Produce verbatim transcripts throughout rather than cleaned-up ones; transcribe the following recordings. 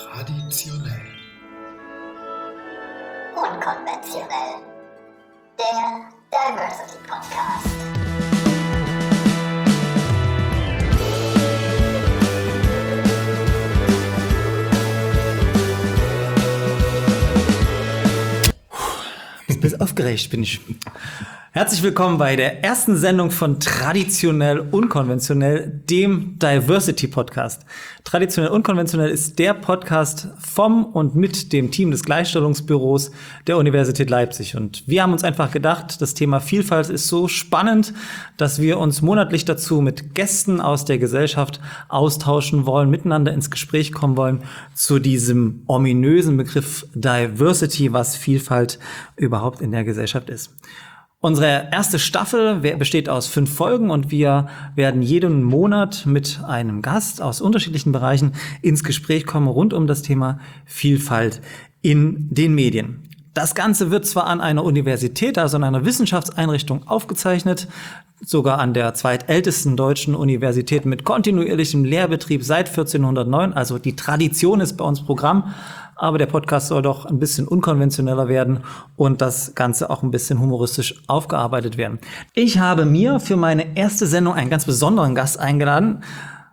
Traditionell. Unkonventionell. Der Diversity Podcast. Bis aufgeregt bin ich. Herzlich willkommen bei der ersten Sendung von Traditionell Unkonventionell, dem Diversity Podcast. Traditionell Unkonventionell ist der Podcast vom und mit dem Team des Gleichstellungsbüros der Universität Leipzig. Und wir haben uns einfach gedacht, das Thema Vielfalt ist so spannend, dass wir uns monatlich dazu mit Gästen aus der Gesellschaft austauschen wollen, miteinander ins Gespräch kommen wollen zu diesem ominösen Begriff Diversity, was Vielfalt überhaupt in der Gesellschaft ist. Unsere erste Staffel besteht aus fünf Folgen und wir werden jeden Monat mit einem Gast aus unterschiedlichen Bereichen ins Gespräch kommen rund um das Thema Vielfalt in den Medien. Das Ganze wird zwar an einer Universität, also an einer Wissenschaftseinrichtung aufgezeichnet, sogar an der zweitältesten deutschen Universität mit kontinuierlichem Lehrbetrieb seit vierzehnhundertneun, also die Tradition ist bei uns Programm. Aber der Podcast soll doch ein bisschen unkonventioneller werden und das Ganze auch ein bisschen humoristisch aufgearbeitet werden. Ich habe mir für meine erste Sendung einen ganz besonderen Gast eingeladen.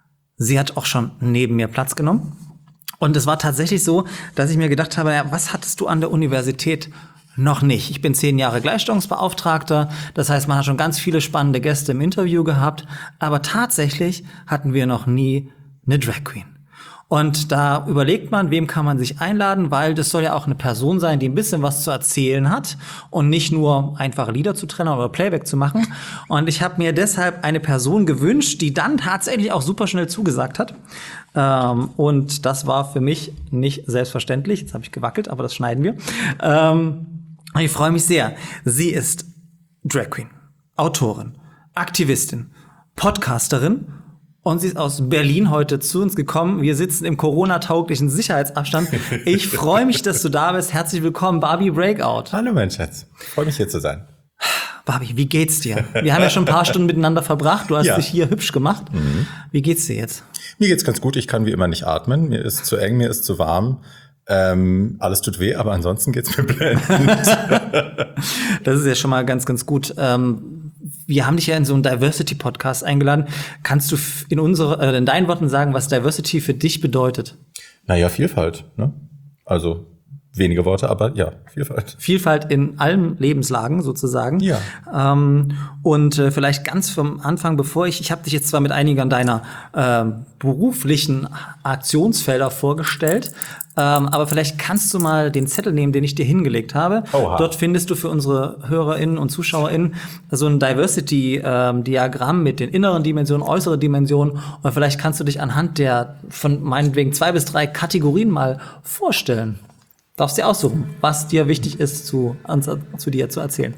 Sie hat auch schon neben mir Platz genommen. Und es war tatsächlich so, dass ich mir gedacht habe, ja, was hattest du an der Universität noch nicht? Ich bin zehn Jahre Gleichstellungsbeauftragter. Das heißt, man hat schon ganz viele spannende Gäste im Interview gehabt. Aber tatsächlich hatten wir noch nie eine Drag Queen. Und da überlegt man, wem kann man sich einladen, weil das soll ja auch eine Person sein, die ein bisschen was zu erzählen hat und nicht nur einfache Lieder zu trennen oder Playback zu machen. Und ich habe mir deshalb eine Person gewünscht, die dann tatsächlich auch super schnell zugesagt hat. Ähm, und das war für mich nicht selbstverständlich. Jetzt habe ich gewackelt, aber das schneiden wir. Ähm, ich freue mich sehr. Sie ist Drag Queen, Autorin, Aktivistin, Podcasterin. Und sie ist aus Berlin heute zu uns gekommen. Wir sitzen im Corona-tauglichen Sicherheitsabstand. Ich freue mich, dass du da bist. Herzlich willkommen, Barbie Breakout. Hallo, mein Schatz. Freue mich, hier zu sein. Barbie, wie geht's dir? Wir haben ja schon ein paar Stunden miteinander verbracht. Du hast ja. dich hier hübsch gemacht. Mhm. Wie geht's dir jetzt? Mir geht's ganz gut. Ich kann wie immer nicht atmen. Mir ist zu eng, mir ist zu warm. Ähm, alles tut weh, aber ansonsten geht's mir blendend. Das ist ja schon mal ganz, ganz gut. Ähm, Wir haben dich ja in so einen Diversity-Podcast eingeladen. Kannst du in unsere, äh, in deinen Worten sagen, was Diversity für dich bedeutet? Naja, Vielfalt, ne? Also wenige Worte, aber ja, Vielfalt. Vielfalt in allen Lebenslagen sozusagen. Ja. Ähm, und äh, vielleicht ganz vom Anfang, bevor ich, ich habe dich jetzt zwar mit einigen deiner äh, beruflichen Aktionsfelder vorgestellt, ähm, aber vielleicht kannst du mal den Zettel nehmen, den ich dir hingelegt habe. Oha. Dort findest du für unsere HörerInnen und ZuschauerInnen so ein Diversity-Diagramm mit den inneren Dimensionen, äußeren Dimensionen. Und vielleicht kannst du dich anhand der von meinetwegen zwei bis drei Kategorien mal vorstellen. Darfst dir aussuchen, was dir wichtig ist, zu, zu dir zu erzählen.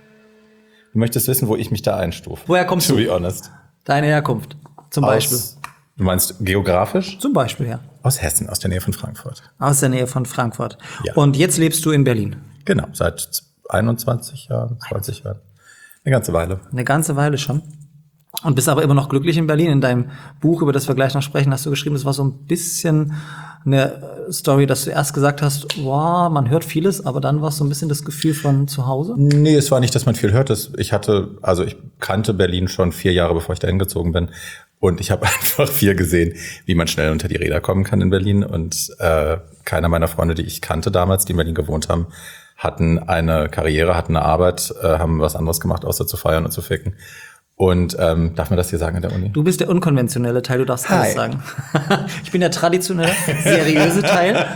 Du möchtest wissen, wo ich mich da einstufe. Woher kommst to du? To be honest. Deine Herkunft, zum aus, Beispiel. Du meinst geografisch? Zum Beispiel, ja. Aus Hessen, aus der Nähe von Frankfurt. Aus der Nähe von Frankfurt. Ja. Und jetzt lebst du in Berlin? Genau, seit einundzwanzig Jahren, zwanzig Jahren. Eine ganze Weile. Eine ganze Weile schon. Und bist aber immer noch glücklich in Berlin. In deinem Buch, über das wir gleich noch sprechen, hast du geschrieben, es war so ein bisschen eine Story, dass du erst gesagt hast, wow, man hört vieles, aber dann war es so ein bisschen das Gefühl von zu Hause? Nee, es war nicht, dass man viel hört. Ich hatte, also ich kannte Berlin schon vier Jahre, bevor ich da hingezogen bin. Und ich habe einfach viel gesehen, wie man schnell unter die Räder kommen kann in Berlin. Und äh, keiner meiner Freunde, die ich kannte damals, die in Berlin gewohnt haben, hatten eine Karriere, hatten eine Arbeit, äh, haben was anderes gemacht, außer zu feiern und zu ficken. Und ähm, darf man das hier sagen in der Uni? Du bist der unkonventionelle Teil, du darfst Hi. alles sagen. Ich bin der traditionelle, seriöse Teil.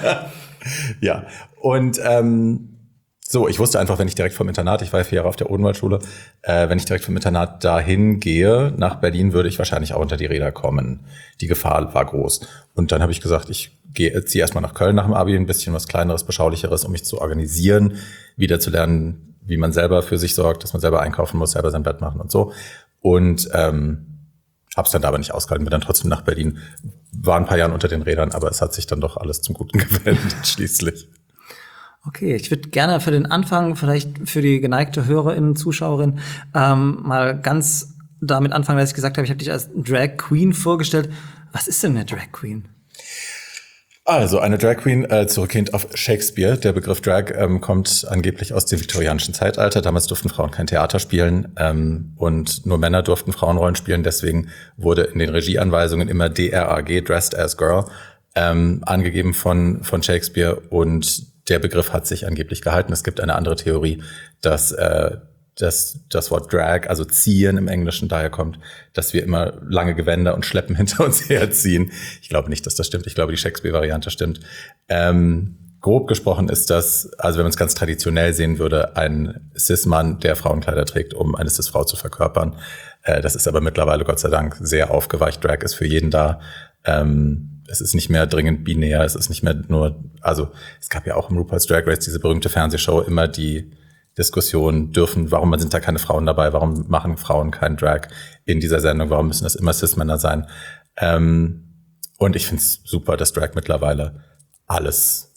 Ja, und ähm, so, ich wusste einfach, wenn ich direkt vom Internat, ich war ja vier Jahre auf der Odenwaldschule, äh, wenn ich direkt vom Internat dahin gehe, nach Berlin, würde ich wahrscheinlich auch unter die Räder kommen. Die Gefahr war groß. Und dann habe ich gesagt, ich gehe ziehe erstmal nach Köln nach dem Abi, ein bisschen was Kleineres, Beschaulicheres, um mich zu organisieren, wieder zu lernen, wie man selber für sich sorgt, dass man selber einkaufen muss, selber sein Bett machen und so. Und ähm, habe es dann aber nicht ausgehalten, bin dann trotzdem nach Berlin, war ein paar Jahre unter den Rädern, aber es hat sich dann doch alles zum Guten gewendet schließlich. Okay, ich würde gerne für den Anfang, vielleicht für die geneigte Hörerin, Zuschauerin, ähm, mal ganz damit anfangen, dass ich gesagt habe, ich habe dich als Drag Queen vorgestellt. Was ist denn eine Drag Queen? Also eine Drag Queen, äh, zurückgehend auf Shakespeare. Der Begriff Drag ähm, kommt angeblich aus dem viktorianischen Zeitalter. Damals durften Frauen kein Theater spielen ähm, und nur Männer durften Frauenrollen spielen. Deswegen wurde in den Regieanweisungen immer D R A G, Dressed as Girl, ähm, angegeben von von Shakespeare. Und der Begriff hat sich angeblich gehalten. Es gibt eine andere Theorie, dass äh, dass das Wort Drag, also ziehen im Englischen daher kommt, dass wir immer lange Gewänder und Schleppen hinter uns herziehen. Ich glaube nicht, dass das stimmt. Ich glaube, die Shakespeare-Variante stimmt. Ähm, grob gesprochen ist das, also wenn man es ganz traditionell sehen würde, ein Cis-Mann, der Frauenkleider trägt, um eine Cis-Frau zu verkörpern. Äh, das ist aber mittlerweile, Gott sei Dank, sehr aufgeweicht. Drag ist für jeden da. Ähm, es ist nicht mehr dringend binär. Es ist nicht mehr nur, also es gab ja auch im RuPaul's Drag Race diese berühmte Fernsehshow immer die Diskussion dürfen, warum sind da keine Frauen dabei, warum machen Frauen keinen Drag in dieser Sendung, warum müssen das immer Cis-Männer sein. Ähm, und ich finde es super, dass Drag mittlerweile alles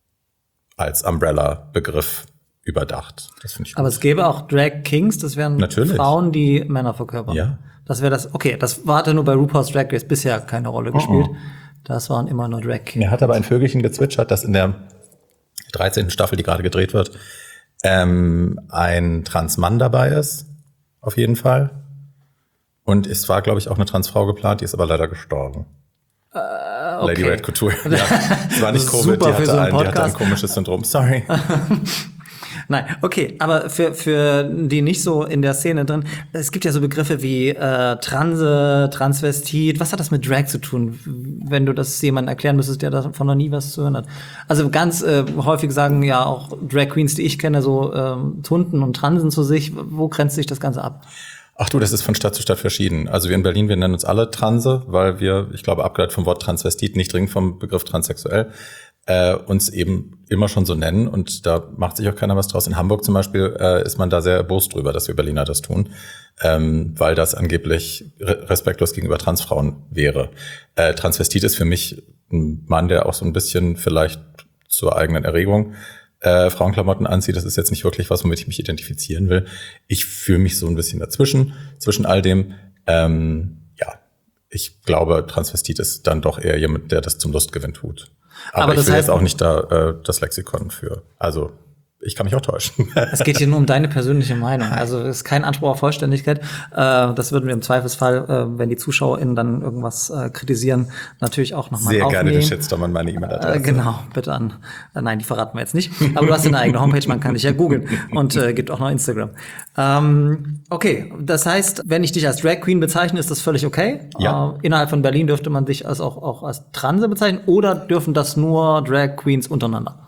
als Umbrella-Begriff überdacht. Das finde ich gut. Aber es gäbe auch Drag Kings, das wären Natürlich. Frauen, die Männer verkörpern. Ja. Das wäre das, okay, das hatte nur bei RuPaul's Drag Race bisher keine Rolle gespielt. Oh. Das waren immer nur Drag Kings. Mir hat aber ein Vögelchen gezwitschert, dass in der dreizehnten Staffel, die gerade gedreht wird, Ähm, ein Transmann dabei ist, auf jeden Fall. Und es war, glaube ich, auch eine Transfrau geplant, die ist aber leider gestorben. Äh, okay. Lady Red Couture. Ja, es war nicht Covid, die hatte, so ein, die hatte ein komisches Syndrom. Sorry. Nein, okay, aber für für die nicht so in der Szene drin, es gibt ja so Begriffe wie äh, Transe, Transvestit. Was hat das mit Drag zu tun, wenn du das jemandem erklären müsstest, der davon noch nie was zu hören hat? Also ganz äh, häufig sagen ja auch Drag Queens, die ich kenne, so ähm, Tunden und Transen zu sich. Wo grenzt sich das Ganze ab? Ach du, das ist von Stadt zu Stadt verschieden. Also wir in Berlin, wir nennen uns alle Transe, weil wir, ich glaube, abgeleitet vom Wort Transvestit, nicht dringend vom Begriff transsexuell, äh, uns eben immer schon so nennen. Und da macht sich auch keiner was draus. In Hamburg zum Beispiel äh, ist man da sehr erbost drüber, dass wir Berliner das tun, ähm, weil das angeblich re- respektlos gegenüber Transfrauen wäre. Äh, Transvestit ist für mich ein Mann, der auch so ein bisschen vielleicht zur eigenen Erregung Äh, Frauenklamotten anziehe. Das ist jetzt nicht wirklich was, womit ich mich identifizieren will. Ich fühle mich so ein bisschen dazwischen, zwischen all dem. Ähm, ja, ich glaube, Transvestit ist dann doch eher jemand, der das zum Lustgewinn tut. Aber, Aber ich will heißt, jetzt auch nicht da äh, das Lexikon für. Also ich kann mich auch täuschen. Es geht hier nur um deine persönliche Meinung. Also es ist kein Anspruch auf Vollständigkeit. Äh, das würden wir im Zweifelsfall, äh, wenn die ZuschauerInnen dann irgendwas äh, kritisieren, natürlich auch nochmal aufnehmen. Sehr gerne den Shitstorm an meine E-Mail-Adresse. Äh, genau, bitte an. Äh, nein, die verraten wir jetzt nicht. Aber du hast eine eigene Homepage, man kann dich ja googeln. Und äh, gibt auch noch Instagram. Ähm, okay, das heißt, wenn ich dich als Drag Queen bezeichne, ist das völlig okay? Ja. Äh, innerhalb von Berlin dürfte man dich als auch, auch als Transe bezeichnen? Oder dürfen das nur Drag Queens untereinander?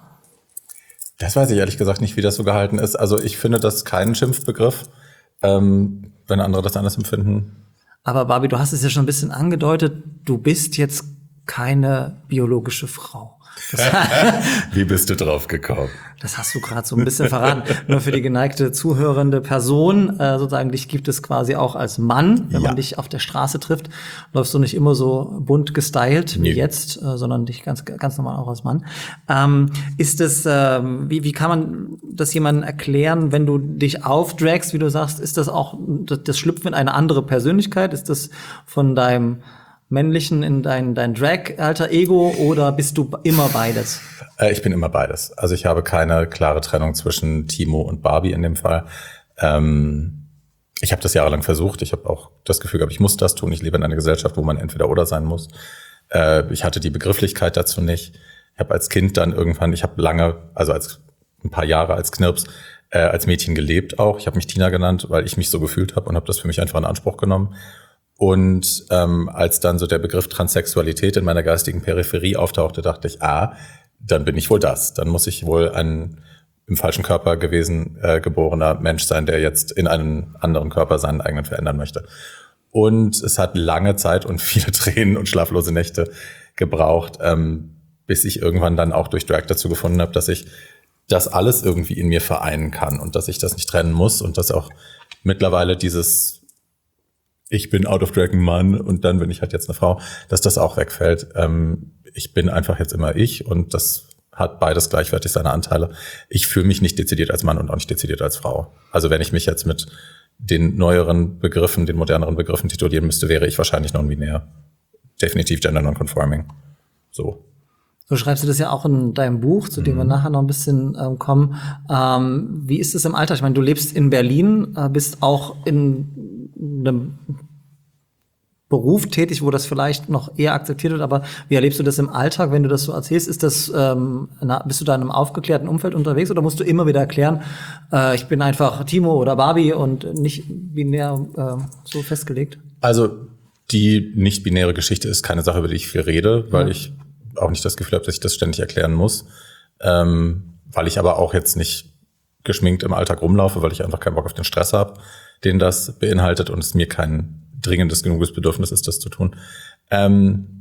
Das weiß ich ehrlich gesagt nicht, wie das so gehalten ist. Also ich finde das keinen Schimpfbegriff, ähm, wenn andere das anders empfinden. Aber Barbie, du hast es ja schon ein bisschen angedeutet, du bist jetzt keine biologische Frau. Das, Wie bist du drauf gekommen? Das hast du gerade so ein bisschen verraten. Nur für die geneigte zuhörende Person, äh, sozusagen, dich gibt es quasi auch als Mann, wenn ja. man dich auf der Straße trifft, läufst du nicht immer so bunt gestylt wie nee. jetzt, äh, sondern dich ganz ganz normal auch als Mann. Ähm, ist das, äh, wie wie kann man das jemandem erklären, wenn du dich aufdragst, wie du sagst, ist das auch das, das Schlüpfen in eine andere Persönlichkeit? Ist das von deinem männlichen in dein, dein Drag-Alter-Ego oder bist du immer beides? Äh, ich bin immer beides. Also ich habe keine klare Trennung zwischen Timo und Barbie in dem Fall. Ähm, ich habe das jahrelang versucht. Ich habe auch das Gefühl gehabt, ich muss das tun. Ich lebe in einer Gesellschaft, wo man entweder oder sein muss. Äh, ich hatte die Begrifflichkeit dazu nicht. Ich habe als Kind dann irgendwann, ich habe lange, also als ein paar Jahre als Knirps, äh, als Mädchen gelebt auch. Ich habe mich Tina genannt, weil ich mich so gefühlt habe und habe das für mich einfach in Anspruch genommen. Und ähm, als dann so der Begriff Transsexualität in meiner geistigen Peripherie auftauchte, dachte ich, ah, dann bin ich wohl das. Dann muss ich wohl ein im falschen Körper gewesen äh, geborener Mensch sein, der jetzt in einen anderen Körper seinen eigenen verändern möchte. Und es hat lange Zeit und viele Tränen und schlaflose Nächte gebraucht, ähm, bis ich irgendwann dann auch durch Drag dazu gefunden habe, dass ich das alles irgendwie in mir vereinen kann und dass ich das nicht trennen muss und dass auch mittlerweile dieses ich bin out of drag ein Mann und dann bin ich halt jetzt eine Frau, dass das auch wegfällt. Ähm, ich bin einfach jetzt immer ich und das hat beides gleichwertig seine Anteile. Ich fühle mich nicht dezidiert als Mann und auch nicht dezidiert als Frau. Also wenn ich mich jetzt mit den neueren Begriffen, den moderneren Begriffen titulieren müsste, wäre ich wahrscheinlich non-binär. Definitiv gender non-conforming. So. So schreibst du das ja auch in deinem Buch, zu dem mhm. wir nachher noch ein bisschen ähm, kommen. Ähm, wie ist es im Alltag? Ich meine, du lebst in Berlin, äh, bist auch in einem Beruf tätig, wo das vielleicht noch eher akzeptiert wird, aber wie erlebst du das im Alltag, wenn du das so erzählst? Ist das, ähm, na, bist du da in einem aufgeklärten Umfeld unterwegs oder musst du immer wieder erklären, äh, ich bin einfach Timo oder Barbie und nicht binär äh, so festgelegt? Also die nicht-binäre Geschichte ist keine Sache, über die ich viel rede, weil ja. ich auch nicht das Gefühl habe, dass ich das ständig erklären muss, ähm, weil ich aber auch jetzt nicht geschminkt im Alltag rumlaufe, weil ich einfach keinen Bock auf den Stress habe, den das beinhaltet und es mir kein dringendes genuges Bedürfnis ist, das zu tun. Ähm,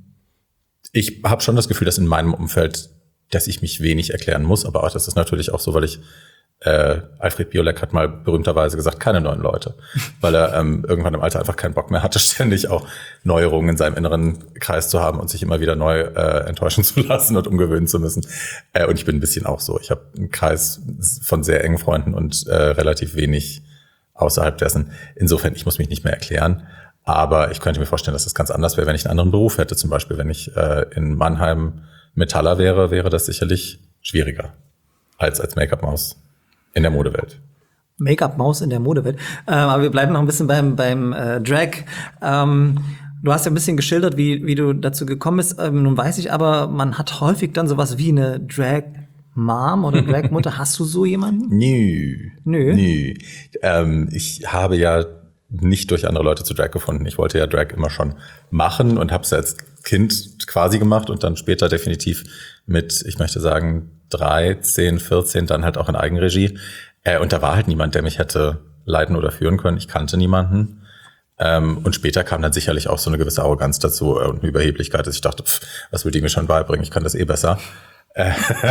ich habe schon das Gefühl, dass in meinem Umfeld, dass ich mich wenig erklären muss, aber auch das ist natürlich auch so, weil ich äh, Alfred Biolek hat mal berühmterweise gesagt, keine neuen Leute, weil er ähm, irgendwann im Alter einfach keinen Bock mehr hatte, ständig auch Neuerungen in seinem inneren Kreis zu haben und sich immer wieder neu äh, enttäuschen zu lassen und umgewöhnen zu müssen. Äh, und ich bin ein bisschen auch so. Ich habe einen Kreis von sehr engen Freunden und äh, relativ wenig außerhalb dessen. Insofern, ich muss mich nicht mehr erklären. Aber ich könnte mir vorstellen, dass das ganz anders wäre, wenn ich einen anderen Beruf hätte. Zum Beispiel, wenn ich äh, in Mannheim Metaller wäre, wäre das sicherlich schwieriger als als Make-up-Maus in der Modewelt. Make-up-Maus in der Modewelt. Ähm, aber wir bleiben noch ein bisschen beim beim äh, Drag. Ähm, du hast ja ein bisschen geschildert, wie wie du dazu gekommen bist. Ähm, nun weiß ich aber, man hat häufig dann sowas wie eine Drag-Mom oder Drag-Mutter. Hast du so jemanden? Nö. Nö. Nö. Ähm, ich habe ja nicht durch andere Leute zu Drag gefunden. Ich wollte ja Drag immer schon machen und habe es als Kind quasi gemacht und dann später definitiv mit, ich möchte sagen, dreizehn, vierzehn dann halt auch in Eigenregie. Äh, und da war halt niemand, der mich hätte leiten oder führen können. Ich kannte niemanden. Ähm, und später kam dann sicherlich auch so eine gewisse Arroganz dazu und eine Überheblichkeit, dass ich dachte, pff, was will die mir schon beibringen? Ich kann das eh besser. Äh,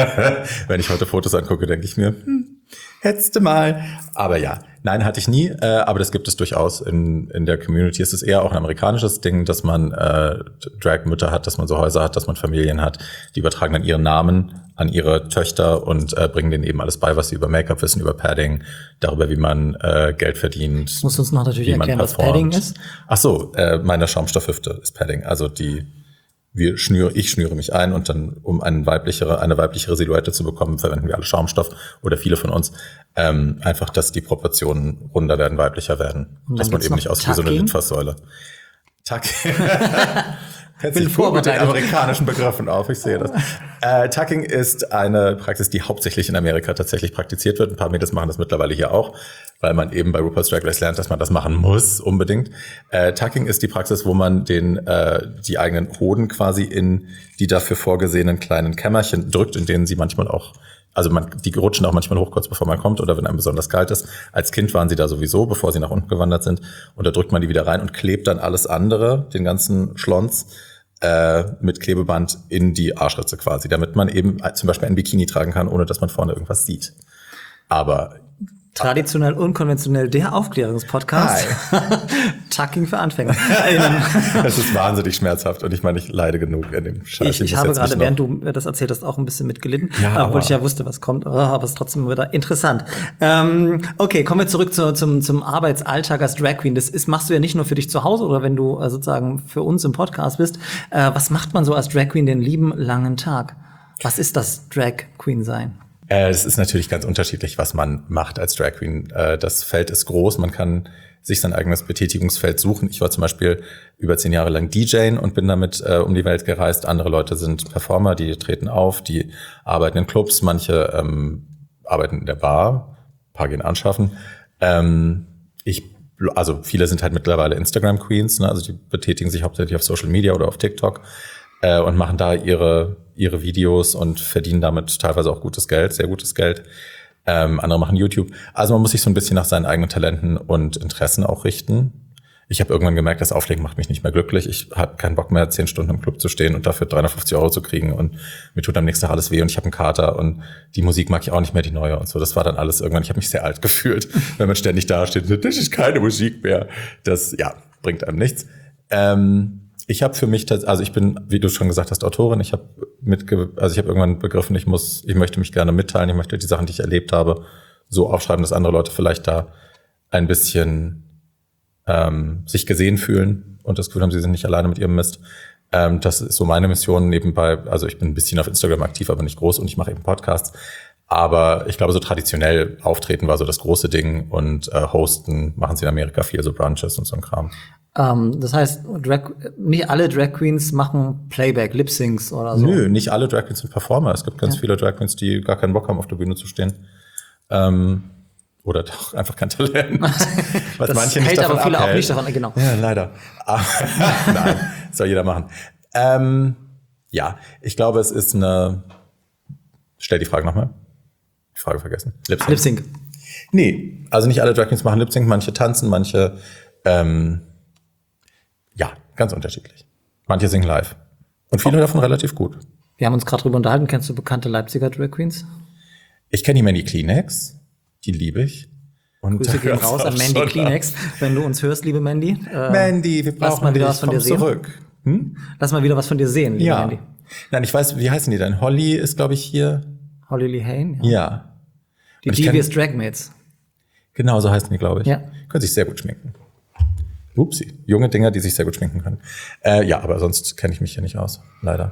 wenn ich heute Fotos angucke, denke ich mir, hm, hättest du mal. Aber ja, nein, hatte ich nie. Äh, aber das gibt es durchaus in in der Community. Es ist eher auch ein amerikanisches Ding, dass man äh, Drag-Mütter hat, dass man so Häuser hat, dass man Familien hat. Die übertragen dann ihren Namen an ihre Töchter und äh, bringen denen eben alles bei, was sie über Make-up wissen, über Padding, darüber, wie man äh, Geld verdient. Musst du uns noch natürlich erklären, was Padding ist? Ach so, äh, meine Schaumstoffhüfte ist Padding. Also die Wir schnüre, ich schnüre mich ein und dann, um eine weiblichere, eine weiblichere Silhouette zu bekommen, verwenden wir alle Schaumstoff oder viele von uns. Ähm, einfach, dass die Proportionen runder werden, weiblicher werden. Dass man eben nicht aussieht wie so eine Litfaßsäule. Tucking. Hätte sich gut mit den amerikanischen Begriffen auf, ich sehe das. Äh, Tucking ist eine Praxis, die hauptsächlich in Amerika tatsächlich praktiziert wird. Ein paar Mädels machen das mittlerweile hier auch, weil man eben bei RuPaul's Drag Race lernt, dass man das machen muss, unbedingt. Äh, Tucking ist die Praxis, wo man den äh, die eigenen Hoden quasi in die dafür vorgesehenen kleinen Kämmerchen drückt, in denen sie manchmal auch, also man, die rutschen auch manchmal hoch, kurz bevor man kommt oder wenn einem besonders kalt ist. Als Kind waren sie da sowieso, bevor sie nach unten gewandert sind. Und da drückt man die wieder rein und klebt dann alles andere, den ganzen Schlons, äh, mit Klebeband in die Arschritze quasi, damit man eben zum Beispiel ein Bikini tragen kann, ohne dass man vorne irgendwas sieht. Aber traditionell, unkonventionell, der Aufklärungspodcast. Tucking für Anfänger. Das ist wahnsinnig schmerzhaft und ich meine, ich leide genug in dem Scheiß. Ich, ich habe gerade, während du das erzählt hast, auch ein bisschen mitgelitten, ja, obwohl ich ja wusste, was kommt, aber es ist trotzdem wieder interessant. Ähm, okay, kommen wir zurück zu, zum, zum Arbeitsalltag als Drag Queen. Das ist, machst du ja nicht nur für dich zu Hause oder wenn du äh, sozusagen für uns im Podcast bist. Äh, was macht man so als Drag Queen den lieben langen Tag? Was ist das Drag Queen sein? Es ist natürlich ganz unterschiedlich, was man macht als Drag Queen. Das Feld ist groß, man kann sich sein eigenes Betätigungsfeld suchen. Ich war zum Beispiel über zehn Jahre lang D J und bin damit äh, um die Welt gereist. Andere Leute sind Performer, die treten auf, die arbeiten in Clubs, manche ähm, arbeiten in der Bar, ein paar gehen anschaffen. Ähm, ich, also viele sind halt mittlerweile Instagram-Queens, ne? Also die betätigen sich hauptsächlich auf Social Media oder auf TikTok äh, und machen da ihre ihre Videos und verdienen damit teilweise auch gutes Geld, sehr gutes Geld. Ähm, andere machen YouTube. Also man muss sich so ein bisschen nach seinen eigenen Talenten und Interessen auch richten. Ich habe irgendwann gemerkt, das Auflegen macht mich nicht mehr glücklich. Ich habe keinen Bock mehr, zehn Stunden im Club zu stehen und dafür dreihundertfünfzig Euro zu kriegen und mir tut am nächsten Tag alles weh und ich habe einen Kater und die Musik mag ich auch nicht mehr, die neue und so. Das war dann alles irgendwann, ich habe mich sehr alt gefühlt, wenn man ständig da steht und das ist keine Musik mehr. Das, ja, bringt einem nichts. Ähm, Ich habe für mich, also ich bin, wie du schon gesagt hast, Autorin. Ich habe mitge, also ich habe irgendwann begriffen, ich muss, ich möchte mich gerne mitteilen. Ich möchte die Sachen, die ich erlebt habe, so aufschreiben, dass andere Leute vielleicht da ein bisschen ähm, sich gesehen fühlen und das Gefühl haben, sie sind nicht alleine mit ihrem Mist. Ähm, das ist so meine Mission nebenbei. Also ich bin ein bisschen auf Instagram aktiv, aber nicht groß und ich mache eben Podcasts. Aber ich glaube, so traditionell auftreten war so das große Ding und äh, hosten machen sie in Amerika viel, so Brunches und so ein Kram. Ähm, das heißt, Drag, nicht alle Drag Queens machen Playback, Lip-Syncs oder so. Nö, nicht alle Drag Queens sind Performer. Es gibt ganz Ja. viele Drag Queens, die gar keinen Bock haben, auf der Bühne zu stehen. Ähm, oder doch einfach kein Talent. Was Das manche nicht hält davon aber viele abhält. auch nicht davon, genau. Ja, leider. Aber, nein, soll jeder machen. Ähm, ja, ich glaube, es ist eine. Stell die Frage nochmal. Die Frage vergessen. Lip-Sync. Lip-Sync. Nee, also nicht alle Drag Queens machen Lip-Sync, manche tanzen, manche, ähm, ja, ganz unterschiedlich. Manche singen live. Und viele davon relativ gut. Wir haben uns gerade drüber unterhalten. Kennst du bekannte Leipziger Drag Queens? Ich kenne die Mandy Kleenex, die liebe ich. Und Grüße gehen da hört's raus auch an Mandy schon Kleenex. Wenn du uns hörst, liebe Mandy. Äh, Mandy, wir lass brauchen mal wieder dich, was von komm dir sehen. zurück. Hm? Lass mal wieder was von dir sehen, liebe Ja. Mandy. Nein, ich weiß, wie heißen die denn? Holly ist, glaube ich, hier. Holly Lee Hain. Ja. Die Und ich Devious kenn- Dragmates. Genau, so heißen die, glaube ich. Ja. Können sich sehr gut schminken. Upsi. Junge Dinger, die sich sehr gut schminken können. Äh, ja, aber sonst kenne ich mich hier nicht aus. Leider.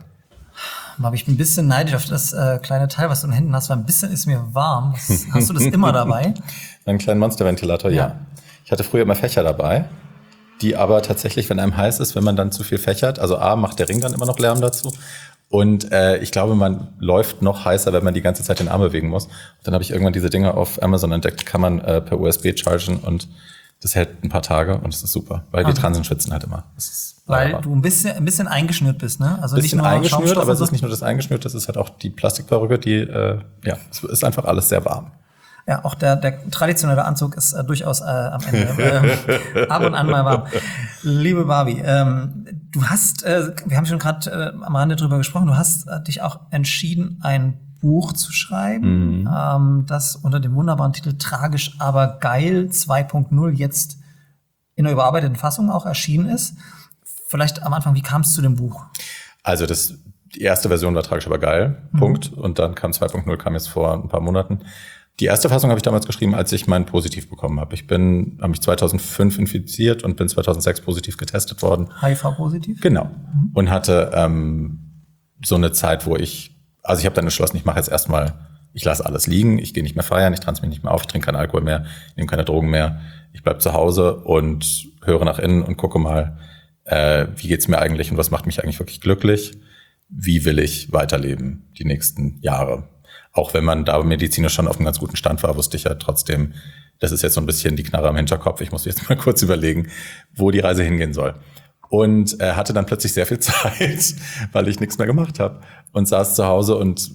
Aber ich bin ein bisschen neidisch auf das äh, kleine Teil, was du in den Händen hast, weil ein bisschen ist mir warm. Was, hast du das immer dabei? Einen kleinen Monsterventilator, ja. Ja. Ich hatte früher immer Fächer dabei, die aber tatsächlich, wenn einem heiß ist, wenn man dann zu viel fächert, also A, macht der Ring dann immer noch Lärm dazu. Und äh, ich glaube, man läuft noch heißer, wenn man die ganze Zeit den Arm bewegen muss. Und dann habe ich irgendwann diese Dinger auf Amazon entdeckt, kann man äh, per U S B chargen und das hält ein paar Tage und das ist super, weil wir Transen schwitzen halt immer. Das ist Weil wunderbar. du ein bisschen, ein bisschen eingeschnürt bist, ne? Also Bisschen nicht nur eingeschnürt, Schaumstoff aber es und ist so. nicht nur das eingeschnürt, das ist halt auch die Plastikperücke, die, äh, ja, es ist einfach alles sehr warm. Ja, auch der, der traditionelle Anzug ist äh, durchaus äh, am Ende äh, ab und an mal warm. Liebe Barbie, ähm, du hast, äh, wir haben schon gerade äh, am Rande drüber gesprochen, du hast äh, dich auch entschieden, ein Buch zu schreiben, Mhm. ähm, das unter dem wunderbaren Titel Tragisch, aber geil zwei Punkt null jetzt in einer überarbeiteten Fassung auch erschienen ist. Vielleicht am Anfang, wie kam es zu dem Buch? Also das, die erste Version war tragisch, aber geil, Punkt. Und dann kam zwei Punkt null, kam jetzt vor ein paar Monaten. Die erste Fassung habe ich damals geschrieben, als ich mein Positiv bekommen habe. Ich bin, habe mich zweitausendfünf infiziert und bin zweitausendsechs positiv getestet worden. H I V-positiv? Genau. Und hatte ähm, so eine Zeit, wo ich, also ich habe dann entschlossen, ich mache jetzt erstmal, ich lasse alles liegen, ich gehe nicht mehr feiern, ich tanze mich nicht mehr auf, ich trinke keinen Alkohol mehr, nehme keine Drogen mehr, ich bleib zu Hause und höre nach innen und gucke mal, äh, wie geht's mir eigentlich und was macht mich eigentlich wirklich glücklich? Wie will ich weiterleben die nächsten Jahre? Auch wenn man da medizinisch schon auf einem ganz guten Stand war, wusste ich ja trotzdem, das ist jetzt so ein bisschen die Knarre am Hinterkopf. Ich muss jetzt mal kurz überlegen, wo die Reise hingehen soll. Und äh, hatte dann plötzlich sehr viel Zeit, weil ich nichts mehr gemacht habe. Und saß zu Hause und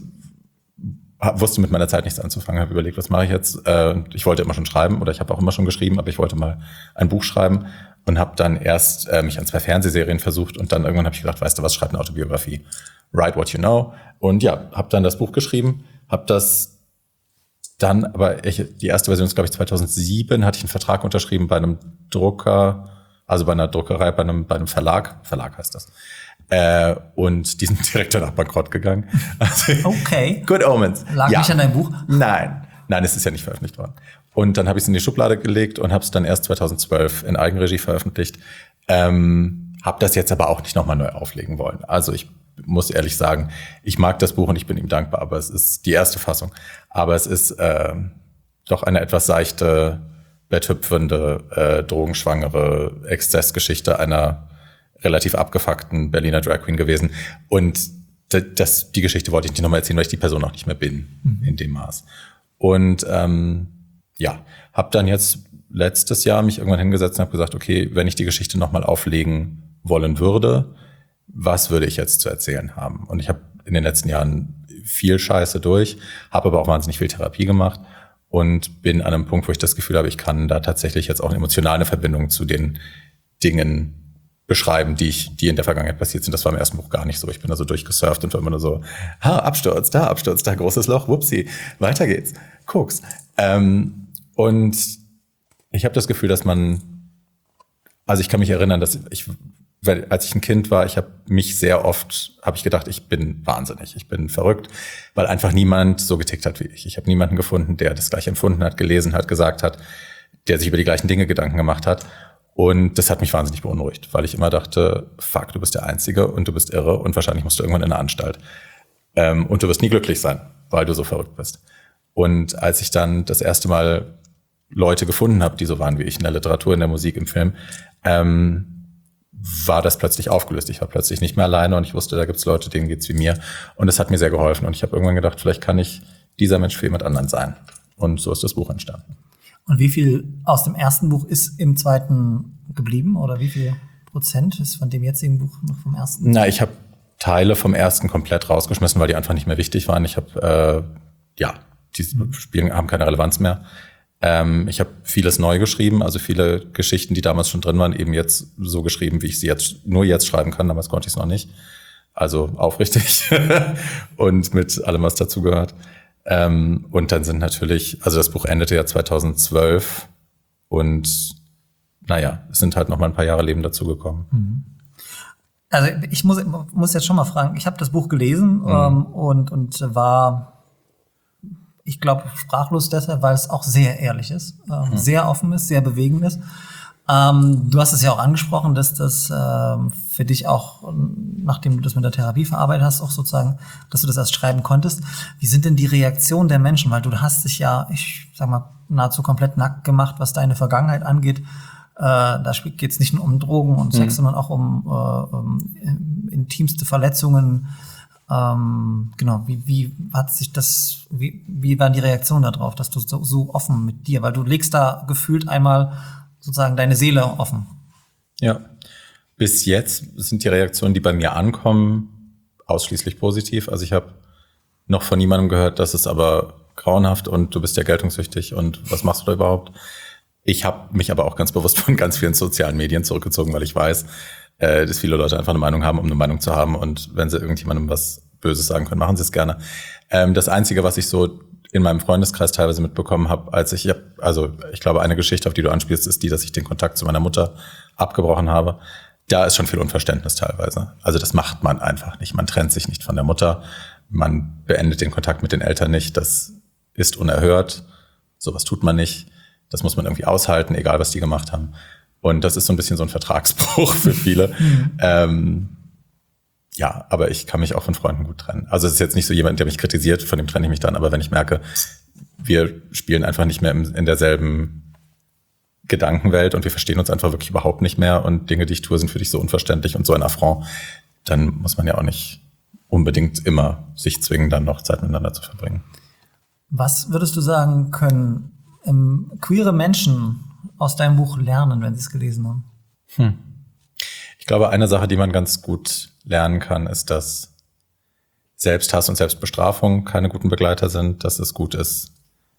hab, wusste mit meiner Zeit nichts anzufangen. Habe überlegt, was mache ich jetzt? Äh, ich wollte immer schon schreiben oder ich habe auch immer schon geschrieben, aber ich wollte mal ein Buch schreiben. Und habe dann erst äh, mich an zwei Fernsehserien versucht. Und dann irgendwann habe ich gedacht, weißt du was, schreib eine Autobiografie. Write what you know. Und ja, habe dann das Buch geschrieben. Hab das dann, aber ich, die erste Version ist, glaube ich, zweitausendsieben, hatte ich einen Vertrag unterschrieben bei einem Drucker, also bei einer Druckerei, bei einem, bei einem Verlag, Verlag heißt das. Äh, und die sind direkt danach bankrott gegangen. Also, Okay. Good Omens. Lag ja. nicht an deinem Buch? Nein, nein, es ist ja nicht veröffentlicht worden. Und dann habe ich es in die Schublade gelegt und habe es dann erst zweitausendzwölf in Eigenregie veröffentlicht. Ähm, habe das jetzt aber auch nicht nochmal neu auflegen wollen. Also ich muss ehrlich sagen, ich mag das Buch und ich bin ihm dankbar, aber es ist die erste Fassung. Aber es ist äh, doch eine etwas seichte, betthüpfende, äh, drogenschwangere Exzessgeschichte einer relativ abgefuckten Berliner Drag Queen gewesen. Und das, die Geschichte wollte ich nicht nochmal erzählen, weil ich die Person auch nicht mehr bin, mhm. in dem Maß. Und ähm, ja, habe dann jetzt letztes Jahr mich irgendwann hingesetzt und habe gesagt, okay, wenn ich die Geschichte nochmal auflegen wollen würde, was würde ich jetzt zu erzählen haben? Und ich habe in den letzten Jahren viel Scheiße durch, habe aber auch wahnsinnig viel Therapie gemacht und bin an einem Punkt, wo ich das Gefühl habe, ich kann da tatsächlich jetzt auch eine emotionale Verbindung zu den Dingen beschreiben, die ich, die in der Vergangenheit passiert sind. Das war im ersten Buch gar nicht so. Ich bin da so durchgesurft und war immer nur so, ha, Absturz, da Absturz, da großes Loch, whoopsie, weiter geht's, Koks. Ähm, und ich habe das Gefühl, dass man, also ich kann mich erinnern, dass ich, weil als ich ein Kind war, ich habe mich sehr oft, habe ich gedacht, ich bin wahnsinnig, ich bin verrückt, weil einfach niemand so getickt hat wie ich. Ich habe niemanden gefunden, der das gleich empfunden hat, gelesen hat, gesagt hat, der sich über die gleichen Dinge Gedanken gemacht hat. Und das hat mich wahnsinnig beunruhigt, weil ich immer dachte, fuck, du bist der Einzige und du bist irre und wahrscheinlich musst du irgendwann in eine Anstalt. Ähm, und du wirst nie glücklich sein, weil du so verrückt bist. Und als ich dann das erste Mal Leute gefunden habe, die so waren wie ich in der Literatur, in der Musik, im Film, ähm, war das plötzlich aufgelöst. Ich war plötzlich nicht mehr alleine und ich wusste, da gibt's Leute, denen geht's wie mir. Und das hat mir sehr geholfen. Und ich habe irgendwann gedacht, vielleicht kann ich dieser Mensch für jemand anderen sein. Und so ist das Buch entstanden. Und wie viel aus dem ersten Buch ist im zweiten geblieben? Oder wie viel Prozent ist von dem jetzigen Buch noch vom ersten? Na, ich habe Teile vom ersten komplett rausgeschmissen, weil die einfach nicht mehr wichtig waren. Ich habe, äh, ja, die Spiele haben keine Relevanz mehr. Ähm, ich habe vieles neu geschrieben, also viele Geschichten, die damals schon drin waren, eben jetzt so geschrieben, wie ich sie jetzt nur jetzt schreiben kann. Damals konnte ich es noch nicht. Also aufrichtig und mit allem, was dazugehört. Ähm, und dann sind natürlich, also das Buch endete ja zweitausendzwölf und naja, es sind halt noch mal ein paar Jahre Leben dazugekommen. Also ich muss, muss jetzt schon mal fragen, ich habe das Buch gelesen mhm. ähm, und, und war, ich glaube, sprachlos deshalb, weil es auch sehr ehrlich ist, ähm, mhm. sehr offen ist, sehr bewegend ist. Ähm, du hast es ja auch angesprochen, dass das ähm, für dich auch, nachdem du das mit der Therapie verarbeitet hast, auch sozusagen, dass du das erst schreiben konntest. Wie sind denn die Reaktionen der Menschen? Weil du hast dich ja, ich sag mal, nahezu komplett nackt gemacht, was deine Vergangenheit angeht. Äh, da geht es nicht nur um Drogen und Sex, mhm. sondern auch um, äh, um intimste Verletzungen. Ähm, genau, wie, wie hat sich das, wie, wie war die Reaktion darauf, dass du so, so offen mit dir, weil du legst da gefühlt einmal sozusagen deine Seele offen. Ja, bis jetzt sind die Reaktionen, die bei mir ankommen, ausschließlich positiv. Also ich habe noch von niemandem gehört, das ist aber grauenhaft und du bist ja geltungssüchtig und was machst du da überhaupt? Ich habe mich aber auch ganz bewusst von ganz vielen sozialen Medien zurückgezogen, weil ich weiß, äh, dass viele Leute einfach eine Meinung haben, um eine Meinung zu haben. Und wenn sie irgendjemandem was Böses sagen können, machen sie es gerne. Ähm, das Einzige, was ich so in meinem Freundeskreis teilweise mitbekommen habe, als ich, also ich glaube, eine Geschichte, auf die du anspielst, ist die, dass ich den Kontakt zu meiner Mutter abgebrochen habe. Da ist schon viel Unverständnis teilweise. Also das macht man einfach nicht. Man trennt sich nicht von der Mutter. Man beendet den Kontakt mit den Eltern nicht. Das ist unerhört. Sowas tut man nicht. Das muss man irgendwie aushalten, egal was die gemacht haben. Und das ist so ein bisschen so ein Vertragsbruch für viele. Mhm. Ähm, ja, aber ich kann mich auch von Freunden gut trennen. Also es ist jetzt nicht so jemand, der mich kritisiert, von dem trenne ich mich dann. Aber wenn ich merke, wir spielen einfach nicht mehr in derselben Gedankenwelt und wir verstehen uns einfach wirklich überhaupt nicht mehr und Dinge, die ich tue, sind für dich so unverständlich und so ein Affront, dann muss man ja auch nicht unbedingt immer sich zwingen, dann noch Zeit miteinander zu verbringen. Was würdest du sagen, können ähm, queere Menschen aus deinem Buch lernen, wenn sie es gelesen haben? Hm. Ich glaube, eine Sache, die man ganz gut lernen kann, ist, dass Selbsthass und Selbstbestrafung keine guten Begleiter sind, dass es gut ist,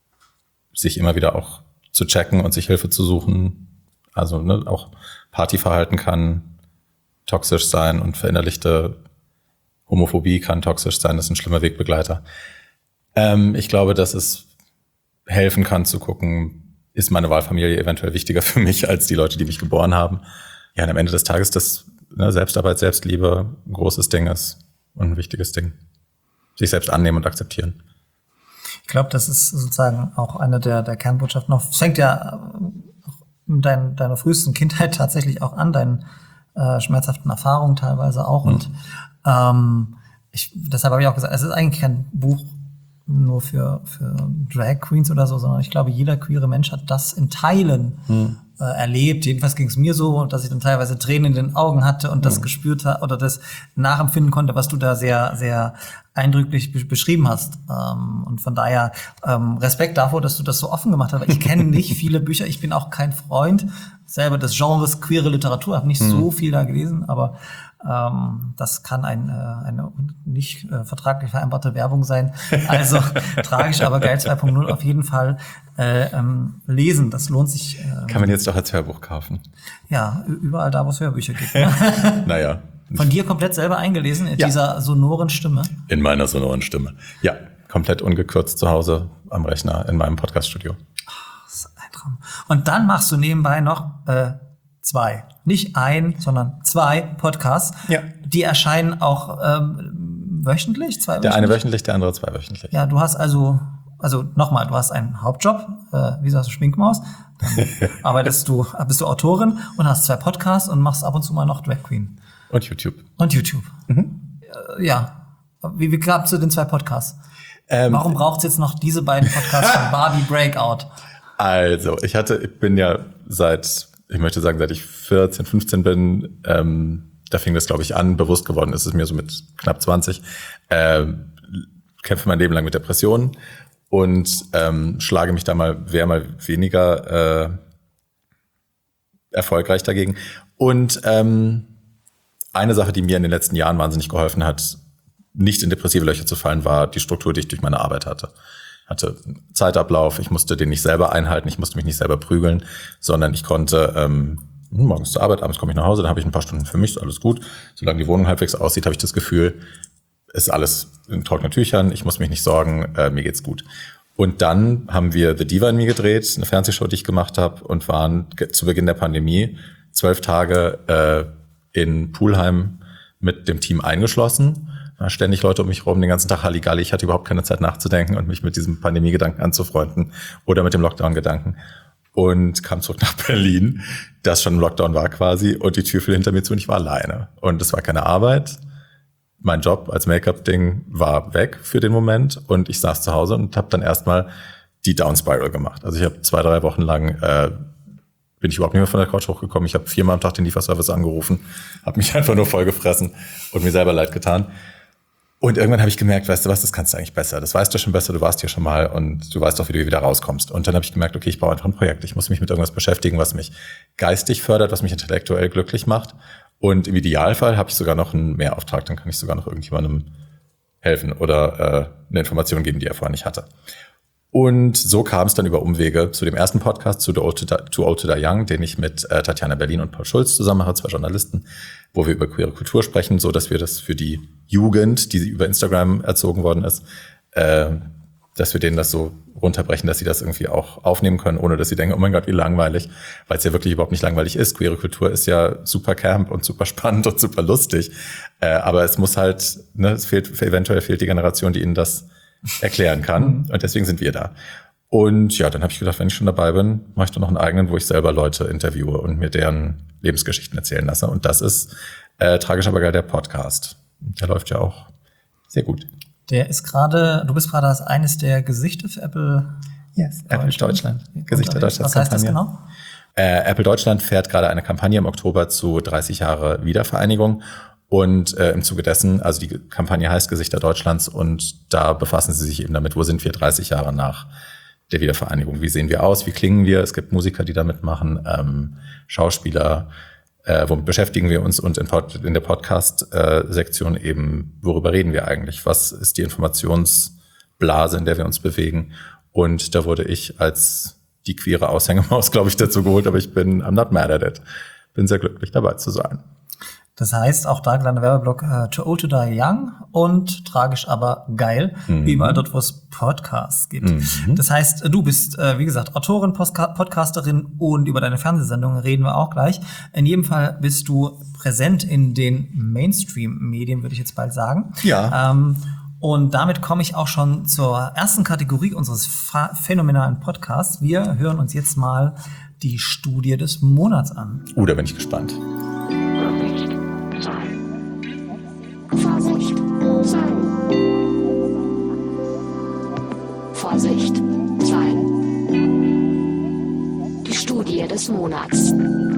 sich immer wieder auch zu checken und sich Hilfe zu suchen. Also ne, auch Partyverhalten kann toxisch sein und verinnerlichte Homophobie kann toxisch sein. Das ist ein schlimmer Wegbegleiter. Ähm, ich glaube, dass es helfen kann zu gucken, ist meine Wahlfamilie eventuell wichtiger für mich als die Leute, die mich geboren haben. Ja, und am Ende des Tages, dass ne, Selbstarbeit, Selbstliebe ein großes Ding ist und ein wichtiges Ding. Sich selbst annehmen und akzeptieren. Ich glaube, das ist sozusagen auch eine der, der Kernbotschaften. Es fängt ja mit dein, deiner frühesten Kindheit tatsächlich auch an, deinen äh, schmerzhaften Erfahrungen teilweise auch. Mhm. Und ähm, ich, deshalb habe ich auch gesagt, es ist eigentlich kein Buch nur für, für Drag Queens oder so, sondern ich glaube, jeder queere Mensch hat das in Teilen mhm. äh, erlebt. Jedenfalls ging es mir so, dass ich dann teilweise Tränen in den Augen hatte und das mhm. gespürt habe oder das nachempfinden konnte, was du da sehr, sehr eindrücklich be- beschrieben hast. Ähm, und von daher ähm, Respekt davor, dass du das so offen gemacht hast. Ich kenne nicht viele Bücher, ich bin auch kein Freund selber des Genres queere Literatur, habe nicht mhm. so viel da gelesen, aber ähm, das kann ein, äh, eine nicht äh, vertraglich vereinbarte Werbung sein. Also tragisch, aber geil zwei Punkt null auf jeden Fall äh, ähm, lesen. Das lohnt sich. Ähm, kann man jetzt doch als Hörbuch kaufen? Ja, überall da, wo es Hörbücher gibt. Naja. Von dir komplett selber eingelesen, in ja. dieser sonoren Stimme? In meiner sonoren Stimme. Ja, komplett ungekürzt zu Hause am Rechner in meinem Podcaststudio. Ach, das ist ein Traum. Und dann machst du nebenbei noch äh, zwei. Nicht ein, sondern zwei Podcasts. Ja. Die erscheinen auch ähm, wöchentlich? Zwei der eine wöchentlich, der andere zweiwöchentlich. Ja, du hast also, also nochmal, du hast einen Hauptjob, äh, wie sagst du, Schminkmaus. Dann arbeitest du, bist du Autorin und hast zwei Podcasts und machst ab und zu mal noch Drag Queen. Und YouTube. Und YouTube. Mhm. Ja. Wie, wie klappt es zu den zwei Podcasts? Ähm, Warum braucht es jetzt noch diese beiden Podcasts von Barbie Breakout? Also, ich hatte, ich bin ja seit, ich möchte sagen, seit ich vierzehn, fünfzehn bin, ähm, da fing das, glaube ich, an, bewusst geworden ist es mir so mit knapp zwanzig, ähm, kämpfe mein Leben lang mit Depressionen und ähm, schlage mich da mal wer mal weniger äh, erfolgreich dagegen. Und ähm, eine Sache, die mir in den letzten Jahren wahnsinnig geholfen hat, nicht in depressive Löcher zu fallen, war die Struktur, die ich durch meine Arbeit hatte. Ich hatte einen Zeitablauf, ich musste den nicht selber einhalten, ich musste mich nicht selber prügeln, sondern ich konnte ähm, morgens zur Arbeit, abends komme ich nach Hause, dann habe ich ein paar Stunden für mich, ist alles gut. Solange die Wohnung halbwegs aussieht, habe ich das Gefühl, ist alles in trockenen Tüchern, ich muss mich nicht sorgen, äh, mir geht's gut. Und dann haben wir The Diva in Me gedreht, eine Fernsehshow, die ich gemacht habe, und waren zu Beginn der Pandemie zwölf Tage äh, in Pulheim mit dem Team eingeschlossen. Da ständig Leute um mich rum, den ganzen Tag Halligalli. Ich hatte überhaupt keine Zeit nachzudenken und mich mit diesem Pandemie-Gedanken anzufreunden oder mit dem Lockdown-Gedanken. Und kam zurück nach Berlin, das schon im Lockdown war quasi, und die Tür fiel hinter mir zu und ich war alleine. Und es war keine Arbeit. Mein Job als Make-up-Ding war weg für den Moment und ich saß zu Hause und habe dann erstmal die Down-Spiral gemacht. Also ich habe zwei, drei Wochen lang, äh, bin ich überhaupt nicht mehr von der Couch hochgekommen. Ich habe viermal am Tag den Lieferservice angerufen, habe mich einfach nur vollgefressen und mir selber leid getan. Und irgendwann habe ich gemerkt, weißt du was, das kannst du eigentlich besser. Das weißt du schon besser, du warst hier schon mal und du weißt auch, wie du wieder rauskommst. Und dann habe ich gemerkt, okay, ich brauche einfach ein Projekt. Ich muss mich mit irgendwas beschäftigen, was mich geistig fördert, was mich intellektuell glücklich macht. Und im Idealfall habe ich sogar noch einen Mehrauftrag, dann kann ich sogar noch irgendjemandem helfen oder äh, eine Information geben, die er vorher nicht hatte. Und so kam es dann über Umwege zu dem ersten Podcast, zu Too Old to, Too Old to Die Young, den ich mit äh, Tatjana Berlin und Paul Schulz zusammen mache, zwei Journalisten, wo wir über queere Kultur sprechen, so dass wir das für die Jugend, die über Instagram erzogen worden ist, äh, dass wir denen das so runterbrechen, dass sie das irgendwie auch aufnehmen können, ohne dass sie denken, oh mein Gott, wie langweilig, weil es ja wirklich überhaupt nicht langweilig ist. Queere Kultur ist ja super camp und super spannend und super lustig, äh, aber es muss halt, ne, es fehlt, eventuell fehlt die Generation, die ihnen das erklären kann, und deswegen sind wir da. Und ja, dann habe ich gedacht, wenn ich schon dabei bin, mache ich doch noch einen eigenen, wo ich selber Leute interviewe und mir deren Lebensgeschichten erzählen lasse. Und das ist äh, Tragisch aber geil, der Podcast. Der läuft ja auch sehr gut. Der ist gerade, du bist gerade als eines der Gesichter für Apple yes, Apple Deutschland. Gesichter Deutschland. Was heißt das genau? Äh, Apple Deutschland fährt gerade eine Kampagne im Oktober zu dreißig Jahre Wiedervereinigung. Und äh, im Zuge dessen, also die Kampagne heißt Gesichter Deutschlands, und da befassen sie sich eben damit, wo sind wir dreißig Jahre nach der Wiedervereinigung, wie sehen wir aus, wie klingen wir, es gibt Musiker, die da mitmachen, ähm, Schauspieler, äh, womit beschäftigen wir uns, und in, Pod, in der Podcast-Sektion äh, eben, worüber reden wir eigentlich, was ist die Informationsblase, in der wir uns bewegen, und da wurde ich als die queere Aushängemaus, glaube ich, dazu geholt, aber ich bin, I'm not mad at it, bin sehr glücklich dabei zu sein. Das heißt, auch da kleiner Werbeblock, uh, Too Old to Die Young und Tragisch aber geil, mhm. überall dort, wo es Podcasts gibt. Mhm. Das heißt, du bist, äh, wie gesagt, Autorin, Postka- Podcasterin, und über deine Fernsehsendung reden wir auch gleich. In jedem Fall bist du präsent in den Mainstream-Medien, würde ich jetzt bald sagen. Ja. Ähm, und damit komme ich auch schon zur ersten Kategorie unseres fa- phänomenalen Podcasts. Wir hören uns jetzt mal die Studie des Monats an. Uh, da bin ich gespannt. Vorsicht, sein. Vorsicht, sein. Die Studie des Monats.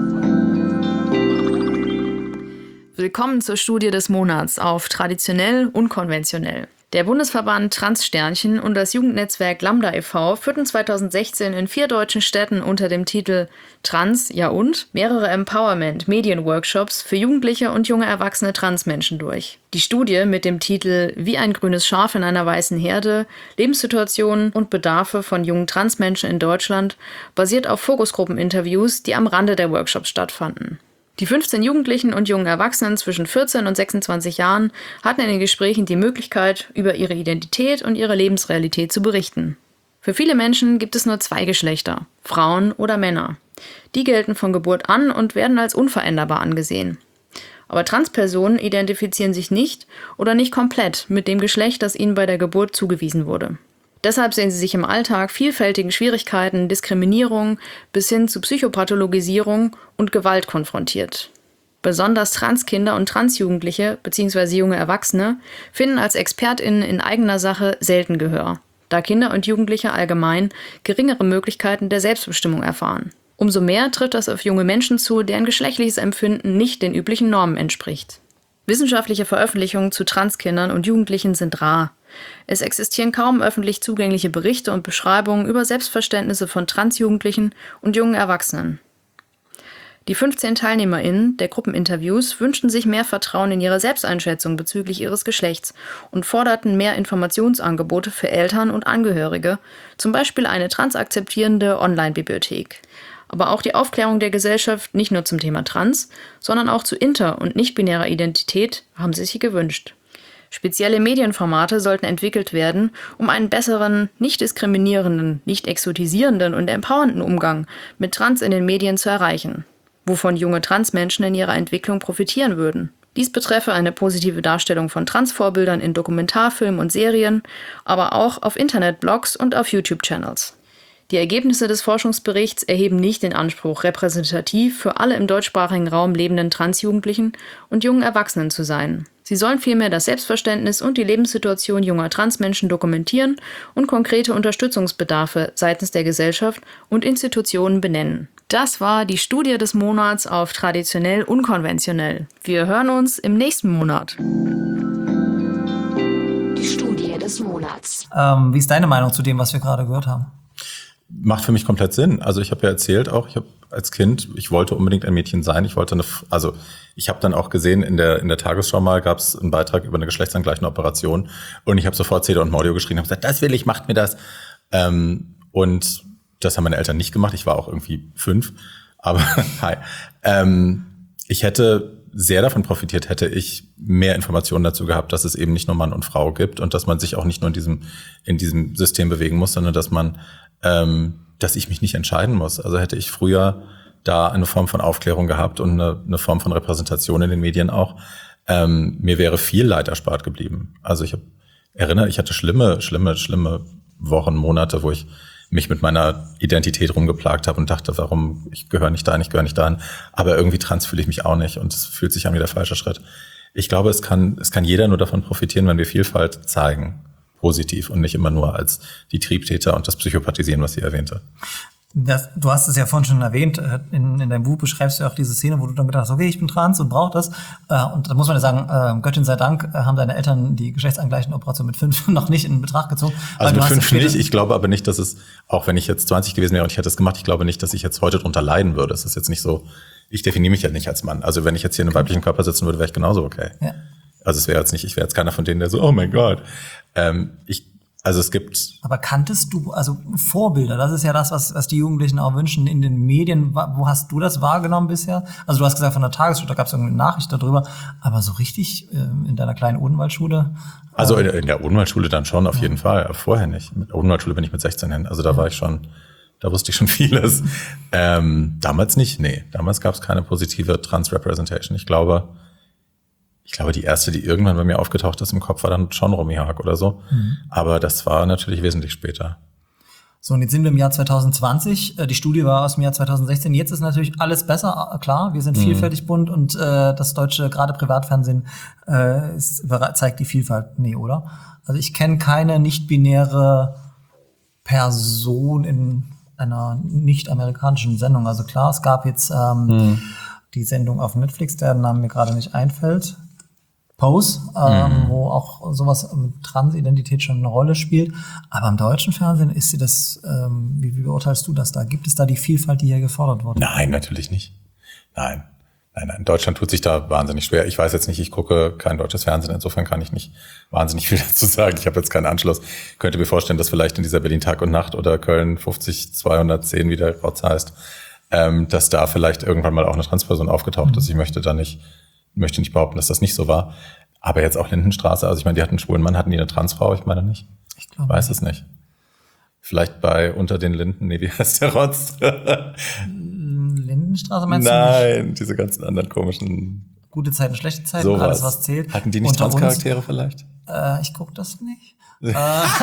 Willkommen zur Studie des Monats auf Traditionell Unkonventionell. Der Bundesverband Transsternchen und das Jugendnetzwerk Lambda e V führten zweitausendsechzehn in vier deutschen Städten unter dem Titel Trans, ja und? mehrere Empowerment-Medien-Workshops für jugendliche und junge erwachsene Transmenschen durch. Die Studie mit dem Titel Wie ein grünes Schaf in einer weißen Herde, Lebenssituationen und Bedarfe von jungen Transmenschen in Deutschland basiert auf Fokusgruppeninterviews, die am Rande der Workshops stattfanden. Die fünfzehn Jugendlichen und jungen Erwachsenen zwischen vierzehn und sechsundzwanzig Jahren hatten in den Gesprächen die Möglichkeit, über ihre Identität und ihre Lebensrealität zu berichten. Für viele Menschen gibt es nur zwei Geschlechter, Frauen oder Männer. Die gelten von Geburt an und werden als unveränderbar angesehen. Aber Transpersonen identifizieren sich nicht oder nicht komplett mit dem Geschlecht, das ihnen bei der Geburt zugewiesen wurde. Deshalb sehen sie sich im Alltag vielfältigen Schwierigkeiten, Diskriminierung bis hin zu Psychopathologisierung und Gewalt konfrontiert. Besonders Transkinder und Transjugendliche bzw. junge Erwachsene finden als ExpertInnen in eigener Sache selten Gehör, da Kinder und Jugendliche allgemein geringere Möglichkeiten der Selbstbestimmung erfahren. Umso mehr trifft das auf junge Menschen zu, deren geschlechtliches Empfinden nicht den üblichen Normen entspricht. Wissenschaftliche Veröffentlichungen zu Transkindern und Jugendlichen sind rar. Es existieren kaum öffentlich zugängliche Berichte und Beschreibungen über Selbstverständnisse von Transjugendlichen und jungen Erwachsenen. Die fünfzehn TeilnehmerInnen der Gruppeninterviews wünschten sich mehr Vertrauen in ihre Selbsteinschätzung bezüglich ihres Geschlechts und forderten mehr Informationsangebote für Eltern und Angehörige, zum Beispiel eine transakzeptierende Online-Bibliothek. Aber auch die Aufklärung der Gesellschaft nicht nur zum Thema Trans, sondern auch zu inter- und nicht-binärer Identität haben sie sich gewünscht. Spezielle Medienformate sollten entwickelt werden, um einen besseren, nicht diskriminierenden, nicht exotisierenden und empowernden Umgang mit Trans in den Medien zu erreichen, wovon junge Transmenschen in ihrer Entwicklung profitieren würden. Dies betreffe eine positive Darstellung von Transvorbildern in Dokumentarfilmen und Serien, aber auch auf Internetblogs und auf YouTube-Channels. Die Ergebnisse des Forschungsberichts erheben nicht den Anspruch, repräsentativ für alle im deutschsprachigen Raum lebenden Transjugendlichen und jungen Erwachsenen zu sein. Sie sollen vielmehr das Selbstverständnis und die Lebenssituation junger Transmenschen dokumentieren und konkrete Unterstützungsbedarfe seitens der Gesellschaft und Institutionen benennen. Das war die Studie des Monats auf Traditionell Unkonventionell. Wir hören uns im nächsten Monat. Die Studie des Monats. Ähm, wie ist deine Meinung zu dem, was wir gerade gehört haben? Macht für mich komplett Sinn. Also ich habe ja erzählt auch, ich habe als Kind, ich wollte unbedingt ein Mädchen sein. Ich wollte eine, also ich habe dann auch gesehen, in der in der Tagesschau mal gab es einen Beitrag über eine geschlechtsangleichende Operation und ich habe sofort Cedar und Mordio geschrien und habe gesagt, das will ich, macht mir das. Ähm, und das haben meine Eltern nicht gemacht. Ich war auch irgendwie fünf. Aber hi. Ähm, ich hätte sehr davon profitiert, hätte ich mehr Informationen dazu gehabt, dass es eben nicht nur Mann und Frau gibt und dass man sich auch nicht nur in diesem in diesem System bewegen muss, sondern dass man ähm, dass ich mich nicht entscheiden muss. Also hätte ich früher da eine Form von Aufklärung gehabt und eine, eine Form von Repräsentation in den Medien auch, ähm, mir wäre viel Leid erspart geblieben. Also ich hab, erinnere, ich hatte schlimme, schlimme, schlimme Wochen, Monate, wo ich mich mit meiner Identität rumgeplagt habe und dachte, warum, ich gehöre nicht dahin, ich gehöre nicht dahin. Aber irgendwie trans fühle ich mich auch nicht und es fühlt sich an wie der falsche Schritt. Ich glaube, es kann, es kann jeder nur davon profitieren, wenn wir Vielfalt zeigen, positiv und nicht immer nur als die Triebtäter und das Psychopathisieren, was sie erwähnte. Das, du hast es ja vorhin schon erwähnt, in, in deinem Buch beschreibst du auch diese Szene, wo du dann gedacht hast, okay, ich bin trans und brauche das. Und da muss man ja sagen, Göttin sei Dank, haben deine Eltern die geschlechtsangleichende Operation mit fünf noch nicht in Betracht gezogen. Also mit fünf nicht, ich glaube aber nicht, dass es, auch wenn ich jetzt zwanzig gewesen wäre und ich hätte es gemacht, ich glaube nicht, dass ich jetzt heute drunter leiden würde. Es ist jetzt nicht so, ich definiere mich ja nicht als Mann. Also wenn ich jetzt hier in einem weiblichen Körper sitzen würde, wäre ich genauso okay. Ja. Also es wäre jetzt nicht, ich wäre jetzt keiner von denen, der so, oh mein Gott. Ähm, ich Also es gibt. Aber kanntest du, also Vorbilder, das ist ja das, was, was die Jugendlichen auch wünschen in den Medien. Wo hast du das wahrgenommen bisher? Also du hast gesagt, von der Tagesschau, da gab es irgendeine Nachricht darüber. Aber so richtig äh, in deiner kleinen Odenwaldschule? Also in, in der Odenwaldschule dann schon, auf ja. jeden Fall. Aber vorher nicht. Mit der Odenwaldschule bin ich mit sechzehn hin. Also da ja. war ich schon, da wusste ich schon vieles. Ähm, damals nicht, nee. Damals gab es keine positive Trans-Representation. Ich glaube, Ich glaube, die erste, die irgendwann bei mir aufgetaucht ist im Kopf, war dann schon Romy Haag oder so. Mhm. Aber das war natürlich wesentlich später. So, und jetzt sind wir im Jahr zwanzig zwanzig. Die Studie war aus dem Jahr zwanzig sechzehn. Jetzt ist natürlich alles besser, klar. Wir sind mhm. vielfältig bunt und äh, das deutsche, gerade Privatfernsehen, äh, ist, zeigt die Vielfalt. Nee, oder? Also ich kenne keine nicht-binäre Person in einer nicht-amerikanischen Sendung. Also klar, es gab jetzt ähm, mhm. die Sendung auf Netflix, deren Name mir gerade nicht einfällt. Pose, ähm, mhm. wo auch sowas mit Transidentität schon eine Rolle spielt. Aber im deutschen Fernsehen ist sie das, ähm, wie, wie beurteilst du das da? Gibt es da die Vielfalt, die hier gefordert wurde? Nein, natürlich nicht. Nein. Nein, nein. Deutschland tut sich da wahnsinnig schwer. Ich weiß jetzt nicht, ich gucke kein deutsches Fernsehen, insofern kann ich nicht wahnsinnig viel dazu sagen. Ich habe jetzt keinen Anschluss. Ich könnte mir vorstellen, dass vielleicht in dieser Berlin Tag und Nacht oder Köln fünfzig zweihundertzehn, wie der Rotz heißt, ähm, dass da vielleicht irgendwann mal auch eine Transperson aufgetaucht mhm. ist. Ich möchte da nicht möchte nicht behaupten, dass das nicht so war. Aber jetzt auch Lindenstraße, also ich meine, die hatten einen schwulen Mann, hatten die eine Transfrau? Ich meine nicht. Ich glaube. Weiß es nicht. Vielleicht bei Unter den Linden, nee, wie heißt der Rotz? Lindenstraße meinst Nein, du nicht? Nein, diese ganzen anderen komischen... Gute Zeiten, schlechte Zeiten, sowas. Alles, was zählt. Hatten die nicht Unter Transcharaktere uns, vielleicht? Äh, ich gucke das nicht. okay,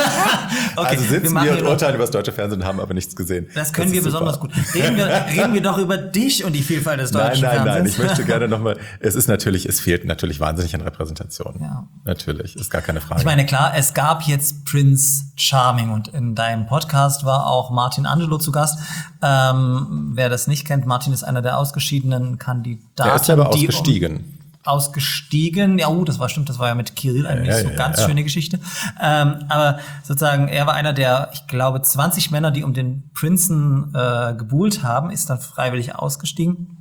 also sitzen wir, wir und urteilen über das deutsche Fernsehen und haben aber nichts gesehen. Das können das wir besonders super. gut. Reden wir, reden wir doch über dich und die Vielfalt des deutschen nein, nein, Fernsehens. Nein, ich möchte gerne nochmal, es ist natürlich, es fehlt natürlich wahnsinnig an Repräsentation. Ja. Natürlich, ist gar keine Frage. Ich meine, klar, es gab jetzt Prince Charming und in deinem Podcast war auch Martin Angelo zu Gast. Ähm, wer das nicht kennt, Martin ist einer der ausgeschiedenen Kandidaten. Der ist aber die ausgestiegen. Um, ausgestiegen, ja, uh, das war stimmt, das war ja mit Kirill eine ja, nicht so ja, ganz ja. schöne Geschichte. Ähm, aber sozusagen, er war einer der, ich glaube, zwanzig Männer, die um den Prinzen äh, gebuhlt haben, ist dann freiwillig ausgestiegen.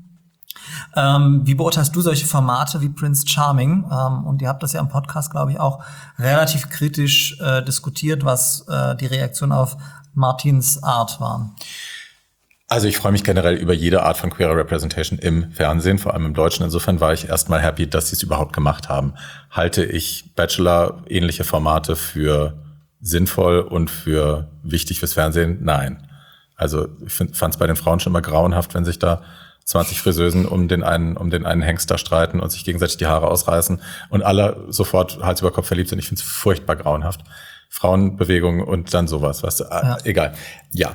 Ähm, wie beurteilst du solche Formate wie Prince Charming? Ähm, und ihr habt das ja im Podcast, glaube ich, auch relativ kritisch äh, diskutiert, was äh, die Reaktion auf Martins Art war. Also ich freue mich generell über jede Art von queerer Representation im Fernsehen, vor allem im Deutschen. Insofern war ich erstmal happy, dass sie es überhaupt gemacht haben. Halte ich Bachelor-ähnliche Formate für sinnvoll und für wichtig fürs Fernsehen? Nein. Also ich fand es bei den Frauen schon immer grauenhaft, wenn sich da zwanzig Friseusen um den einen, um den einen Hengst da streiten und sich gegenseitig die Haare ausreißen und alle sofort Hals über Kopf verliebt sind. Ich finde es furchtbar grauenhaft. Frauenbewegung und dann sowas, weißt du, ja. äh, egal. Ja.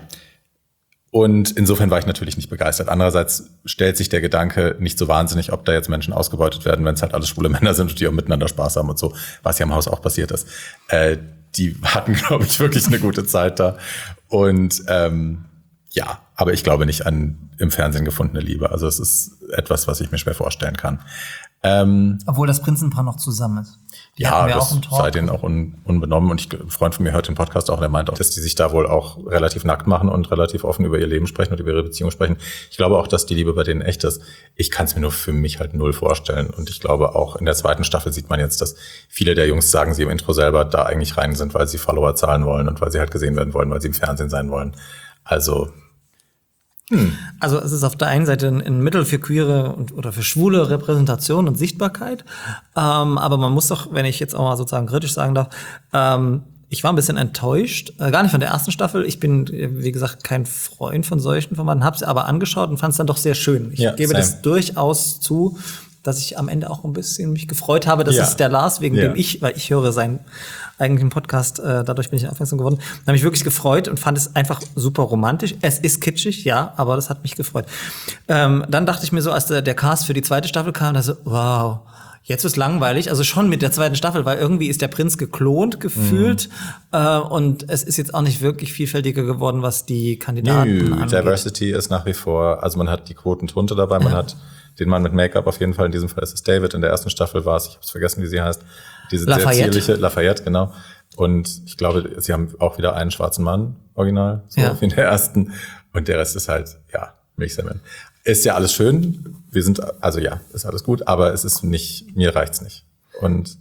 Und insofern war ich natürlich nicht begeistert. Andererseits stellt sich der Gedanke nicht so wahnsinnig, ob da jetzt Menschen ausgebeutet werden, wenn es halt alles schwule Männer sind und die auch miteinander Spaß haben und so, was ja im Haus auch passiert ist. Äh, die hatten, glaube ich, wirklich eine gute Zeit da. Und ähm, ja, aber ich glaube nicht an im Fernsehen gefundene Liebe. Also es ist etwas, was ich mir schwer vorstellen kann. Ähm, Obwohl das Prinzenpaar noch zusammen ist. Die ja, wir das auch im Talk. sei denen auch un, unbenommen. Und ich, ein Freund von mir hört den Podcast auch, der meint auch, dass die sich da wohl auch relativ nackt machen und relativ offen über ihr Leben sprechen und über ihre Beziehung sprechen. Ich glaube auch, dass die Liebe bei denen echt ist. Ich kann es mir nur für mich halt null vorstellen. Und ich glaube auch in der zweiten Staffel sieht man jetzt, dass viele der Jungs sagen, sie im Intro selber da eigentlich rein sind, weil sie Follower zahlen wollen und weil sie halt gesehen werden wollen, weil sie im Fernsehen sein wollen. Also Hm. Also es ist auf der einen Seite ein, ein Mittel für queere und, oder für schwule Repräsentation und Sichtbarkeit, ähm, aber man muss doch, wenn ich jetzt auch mal sozusagen kritisch sagen darf, ähm, ich war ein bisschen enttäuscht, äh, gar nicht von der ersten Staffel. Ich bin, wie gesagt, kein Freund von solchen Formaten, habe es aber angeschaut und fand es dann doch sehr schön. Ich ja, gebe same. das durchaus zu, dass ich am Ende auch ein bisschen mich gefreut habe, dass ja. es der Lars, wegen ja. dem ich, weil ich höre seinen eigentlichen Podcast, äh, dadurch bin ich aufmerksam geworden, da habe ich wirklich gefreut und fand es einfach super romantisch. Es ist kitschig, ja, aber das hat mich gefreut. Ähm, dann dachte ich mir so, als der, der Cast für die zweite Staffel kam, da so, wow, jetzt ist langweilig, also schon mit der zweiten Staffel, weil irgendwie ist der Prinz geklont gefühlt mhm. äh, und es ist jetzt auch nicht wirklich vielfältiger geworden, was die Kandidaten Nö, angeht. Diversity ist nach wie vor, also man hat die Quotentunte dabei, man ja. hat den Mann mit Make-up auf jeden Fall, in diesem Fall ist es David, in der ersten Staffel war es, ich habe es vergessen, wie sie heißt, diese Lafayette. sehr zierliche, Lafayette, genau. Und ich glaube, sie haben auch wieder einen schwarzen Mann, original, so ja. wie in der ersten. Und der Rest ist halt, ja, Milchsemmeln. Ist ja alles schön, wir sind, also ja, ist alles gut, aber es ist nicht, mir reicht's nicht. Und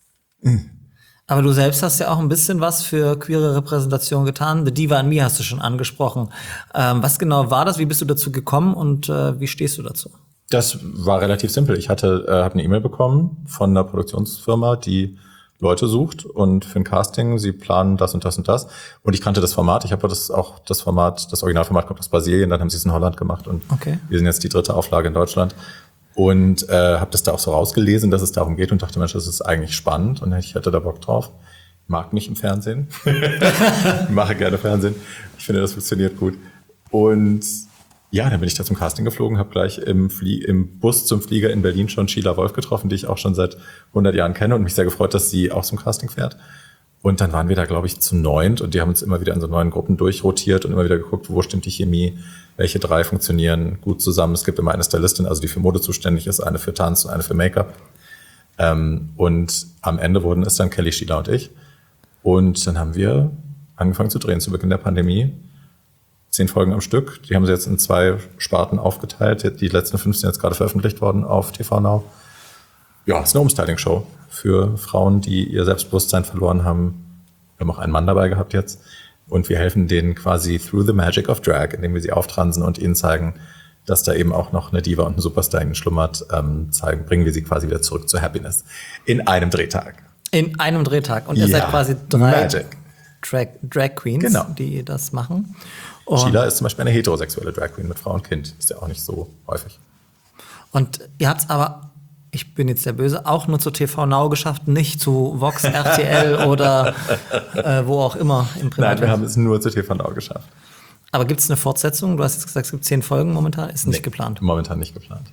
aber du selbst hast ja auch ein bisschen was für queere Repräsentation getan. The Diva in Me hast du schon angesprochen. Ähm, was genau war das? Wie bist du dazu gekommen und äh, wie stehst du dazu? Das war relativ simpel. Ich hatte, äh, habe eine E-Mail bekommen von einer Produktionsfirma, die Leute sucht und für ein Casting, sie planen das und das und das. Und ich kannte das Format. Ich habe das auch, das Format, das Originalformat kommt aus Brasilien, dann haben sie es in Holland gemacht und okay. wir sind jetzt die dritte Auflage in Deutschland. Und äh, habe das da auch so rausgelesen, dass es darum geht und dachte, Mensch, das ist eigentlich spannend und ich hätte da Bock drauf. Ich mag mich im Fernsehen. Ich mache gerne Fernsehen. Ich finde, das funktioniert gut. Und ja, dann bin ich da zum Casting geflogen, habe gleich im, Flie- im Bus zum Flieger in Berlin schon Sheila Wolf getroffen, die ich auch schon seit hundert Jahren kenne und mich sehr gefreut, dass sie auch zum Casting fährt. Und dann waren wir da, glaube ich, zu neunt und die haben uns immer wieder in so neuen Gruppen durchrotiert und immer wieder geguckt, wo stimmt die Chemie, welche drei funktionieren gut zusammen. Es gibt immer eine Stylistin, also die für Mode zuständig ist, eine für Tanz und eine für Make-up. Ähm, und am Ende wurden es dann Kelly, Sheila und ich. Und dann haben wir angefangen zu drehen zu Beginn der Pandemie. Zehn Folgen am Stück. Die haben sie jetzt in zwei Sparten aufgeteilt. Die letzten fünf sind jetzt gerade veröffentlicht worden auf T V Now. Ja, es ist eine Umstyling-Show für Frauen, die ihr Selbstbewusstsein verloren haben. Wir haben auch einen Mann dabei gehabt jetzt. Und wir helfen denen quasi through the magic of drag, indem wir sie auftransen und ihnen zeigen, dass da eben auch noch eine Diva und ein Superstar in ihnen schlummert. Ähm, zeigen, bringen wir sie quasi wieder zurück zur Happiness. In einem Drehtag. In einem Drehtag. Und ihr Ja, seid quasi drei Magic. Drag, Drag Queens, Genau. die das machen. Und, Sheila ist zum Beispiel eine heterosexuelle Drag Queen mit Frau und Kind. Ist ja auch nicht so häufig. und ihr habt's aber, ich bin jetzt der Böse, auch nur zu T V Now geschafft, nicht zu Vox, R T L oder äh, wo auch immer im Privat. Nein, wir haben es nur zu T V Now geschafft. Aber gibt es eine Fortsetzung? Du hast jetzt gesagt, es gibt zehn Folgen momentan. Ist nicht Nee, geplant. Momentan nicht geplant.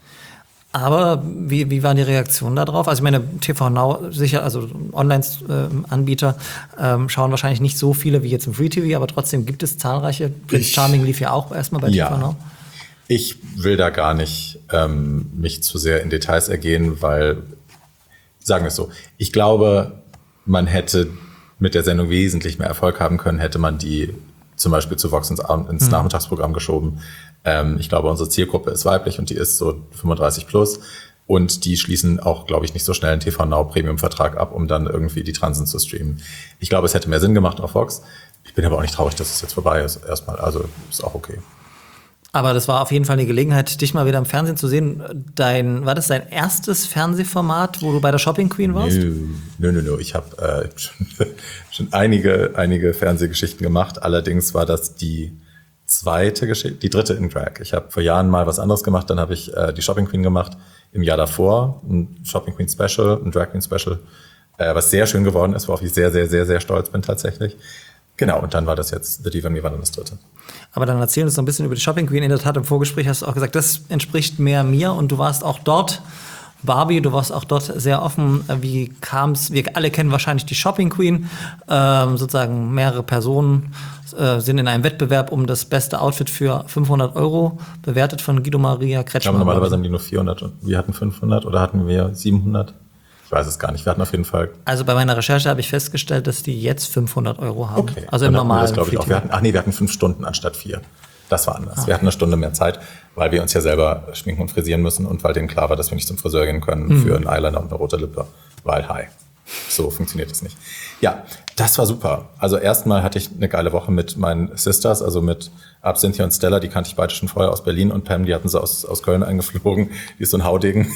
Aber wie, wie waren die Reaktionen darauf? Also ich meine, T V Now sicher, also Online-Anbieter ähm, schauen wahrscheinlich nicht so viele wie jetzt im Free T V, aber trotzdem gibt es zahlreiche. Prince Ich- Charming lief ja auch erstmal bei Ja. T V Now. Ich will da gar nicht ähm, mich zu sehr in Details ergehen, weil, sagen wir es so, ich glaube, man hätte mit der Sendung wesentlich mehr Erfolg haben können, hätte man die zum Beispiel zu Vox ins, Abend- ins Nachmittagsprogramm geschoben. Ähm, ich glaube, unsere Zielgruppe ist weiblich und die ist so fünfunddreißig plus. Und die schließen auch, glaube ich, nicht so schnell einen T V Now Premium-Vertrag ab, um dann irgendwie die Transen zu streamen. Ich glaube, es hätte mehr Sinn gemacht auf Vox. Ich bin aber auch nicht traurig, dass es jetzt vorbei ist. Erstmal, also ist auch okay. Aber das war auf jeden Fall eine Gelegenheit, dich mal wieder im Fernsehen zu sehen. Dein, war das dein erstes Fernsehformat, wo du bei der Shopping Queen warst? Nö, nö, nö, nö. Ich habe äh, schon, schon einige, einige Fernsehgeschichten gemacht. Allerdings war das die zweite Geschichte, die dritte in Drag. Ich habe vor Jahren mal was anderes gemacht. Dann habe ich äh, die Shopping Queen gemacht. Im Jahr davor ein Shopping Queen Special, ein Drag Queen Special, äh, was sehr schön geworden ist, worauf ich sehr, sehr, sehr, sehr stolz bin tatsächlich. Genau, und dann war das jetzt The Diva Me war dann das dritte. Aber dann erzähl uns noch ein bisschen über die Shopping Queen. In der Tat, im Vorgespräch hast du auch gesagt, das entspricht mehr mir und du warst auch dort, Barbie, du warst auch dort sehr offen. Wie kam's? Wir alle kennen wahrscheinlich die Shopping Queen. Ähm, sozusagen mehrere Personen äh, sind in einem Wettbewerb um das beste Outfit für fünfhundert Euro, bewertet von Guido Maria Ich Kretschmer. glaube, normalerweise haben die nur vierhundert und wir hatten fünfhundert oder hatten wir siebenhundert? Ich weiß es gar nicht. Wir hatten auf jeden Fall. Also bei meiner Recherche habe ich festgestellt, dass die jetzt fünfhundert Euro haben. Also im Dann hatten wir normalen das, glaube ich, auch. Wir Free-T V. hatten, ach nee, wir hatten fünf Stunden anstatt vier. Das war anders. Wir hatten eine Stunde mehr Zeit, weil wir uns ja selber schminken und frisieren müssen und weil denen klar war, dass wir nicht zum Friseur gehen können für einen Eyeliner und eine rote Lippe. Weil, hi, so funktioniert das nicht. Ja, das war super. Also erstmal hatte ich eine geile Woche mit meinen Sisters, also mit Absinthia und Stella, die kannte ich beide schon vorher aus Berlin, und Pam, die hatten sie aus, aus Köln eingeflogen. Die ist so ein Haudegen.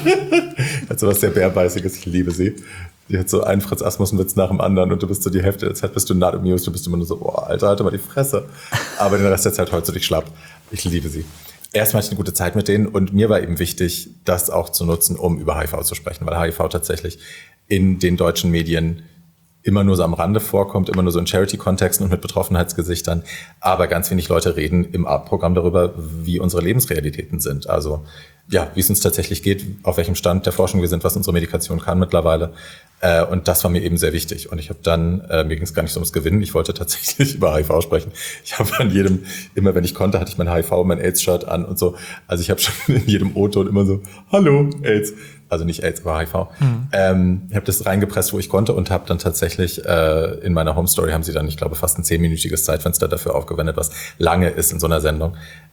Hat so was sehr Bärbeißiges, ich liebe sie. Die hat so einen Fritz Asmussen-Witz nach dem anderen und du bist so die Hälfte der Zeit bist du not amused, du bist immer nur so, boah, Alter, halt mal die Fresse. Aber den Rest der Zeit holst du dich schlapp. Ich liebe sie. Erstmal hatte ich eine gute Zeit mit denen und mir war eben wichtig, das auch zu nutzen, um über H I V zu sprechen, weil H I V tatsächlich in den deutschen Medien immer nur so am Rande vorkommt, immer nur so in Charity-Kontexten und mit Betroffenheitsgesichtern. Aber ganz wenig Leute reden im Programm darüber, wie unsere Lebensrealitäten sind. Also ja, wie es uns tatsächlich geht, auf welchem Stand der Forschung wir sind, was unsere Medikation kann mittlerweile. Äh, und das war mir eben sehr wichtig. Und ich habe dann, äh, mir ging es gar nicht so ums Gewinnen, ich wollte tatsächlich über H I V sprechen. Ich habe an jedem, immer wenn ich konnte, hatte ich mein H I V, mein AIDS-Shirt an und so. Also ich habe schon in jedem O-Ton immer so, hallo, AIDS. Also nicht AIDS, aber H I V. Mhm. Ähm, ich habe das reingepresst, wo ich konnte und habe dann tatsächlich äh, in meiner Home Story haben sie dann, ich glaube, fast ein zehnminütiges Zeitfenster dafür aufgewendet, was lange ist in so einer Sendung,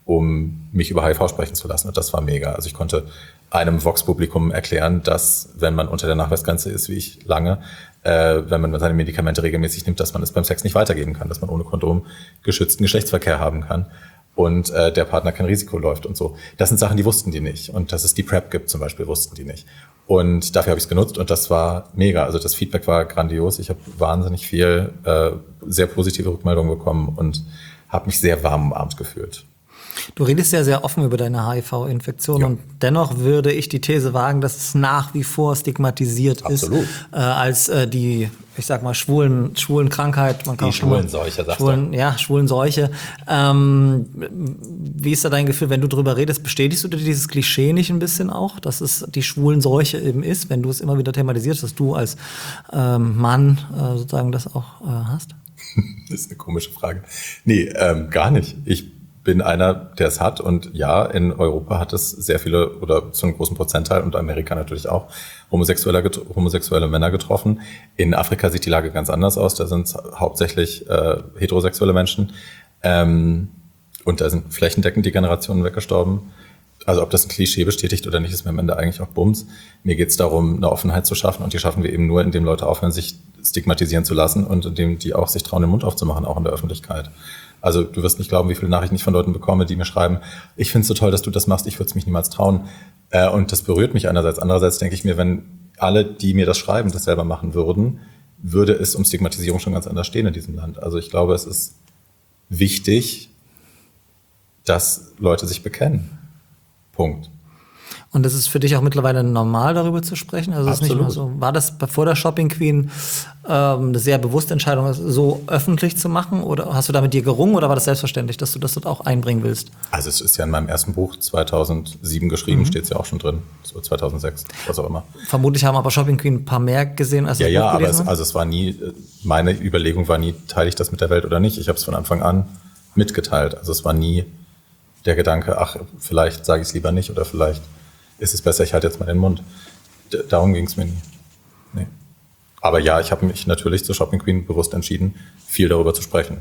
um mich über H I V sprechen zu lassen. Und das war mega. Also ich konnte einem Vox-Publikum erklären, dass, wenn man unter der Nachweisgrenze ist, wie ich lange, äh, wenn man seine Medikamente regelmäßig nimmt, dass man es beim Sex nicht weitergeben kann, dass man ohne Kondom geschützten Geschlechtsverkehr haben kann. Und äh, der Partner kein Risiko läuft und so. Das sind Sachen, die wussten die nicht. Und dass es die PrEP gibt zum Beispiel, wussten die nicht. Und dafür habe ich es genutzt und das war mega. Also das Feedback war grandios. Ich habe wahnsinnig viel, äh, sehr positive Rückmeldungen bekommen und habe mich sehr warm umarmt gefühlt. Du redest ja sehr offen über deine H I V-Infektion Ja. und dennoch würde ich die These wagen, dass es nach wie vor stigmatisiert Absolut. ist äh, als äh, die, ich sag mal, schwulen, schwulen Krankheit. Man kann Die auch schon mal- Schwulenseuche, sagst schwulen, Ja, Schwulenseuche. Ähm, wie ist da dein Gefühl, wenn du drüber redest, bestätigst du dir dieses Klischee nicht ein bisschen auch, dass es die Schwulenseuche eben ist, wenn du es immer wieder thematisierst, dass du als ähm, Mann äh, sozusagen das auch äh, hast? Das ist eine komische Frage. Nee, ähm, gar nicht. Ich bin einer, der es hat. Und ja, in Europa hat es sehr viele oder zu einem großen Prozentteil und Amerika natürlich auch homosexuelle, homosexuelle Männer getroffen. In Afrika sieht die Lage ganz anders aus. Da sind es hauptsächlich äh, heterosexuelle Menschen. Ähm, und da sind flächendeckend die Generationen weggestorben. Also ob das ein Klischee bestätigt oder nicht, ist mir am Ende eigentlich auch Bums. Mir geht es darum, eine Offenheit zu schaffen. Und die schaffen wir eben nur, indem Leute aufhören, sich stigmatisieren zu lassen und indem die auch sich trauen, den Mund aufzumachen, auch in der Öffentlichkeit. Also du wirst nicht glauben, wie viele Nachrichten ich von Leuten bekomme, die mir schreiben, ich finde es so toll, dass du das machst, ich würde es mich niemals trauen. Äh, und das berührt mich einerseits. Andererseits denke ich mir, wenn alle, die mir das schreiben, das selber machen würden, würde es um Stigmatisierung schon ganz anders stehen in diesem Land. Also ich glaube, es ist wichtig, dass Leute sich bekennen. Punkt. Und das ist für dich auch mittlerweile normal, darüber zu sprechen? Also es ist nicht mehr so. War das vor der Shopping Queen ähm, eine sehr bewusste Entscheidung, das so öffentlich zu machen? Oder hast du da mit dir gerungen oder war das selbstverständlich, dass du das dort auch einbringen willst? Also es ist ja in meinem ersten Buch zweitausendsieben geschrieben, mhm. steht es ja auch schon drin. So zweitausendsechs, was auch immer. Vermutlich haben aber Shopping Queen ein paar mehr gesehen, als ja, das ja, Buch aber gelesen es, haben? also es war nie, meine Überlegung war nie, teile ich das mit der Welt oder nicht. Ich habe es von Anfang an mitgeteilt. Also es war nie der Gedanke, ach, vielleicht sage ich es lieber nicht oder vielleicht ist es besser, ich halte jetzt mal den Mund. D- darum ging es mir nie. Nee. Aber ja, ich habe mich natürlich zur Shopping Queen bewusst entschieden, viel darüber zu sprechen.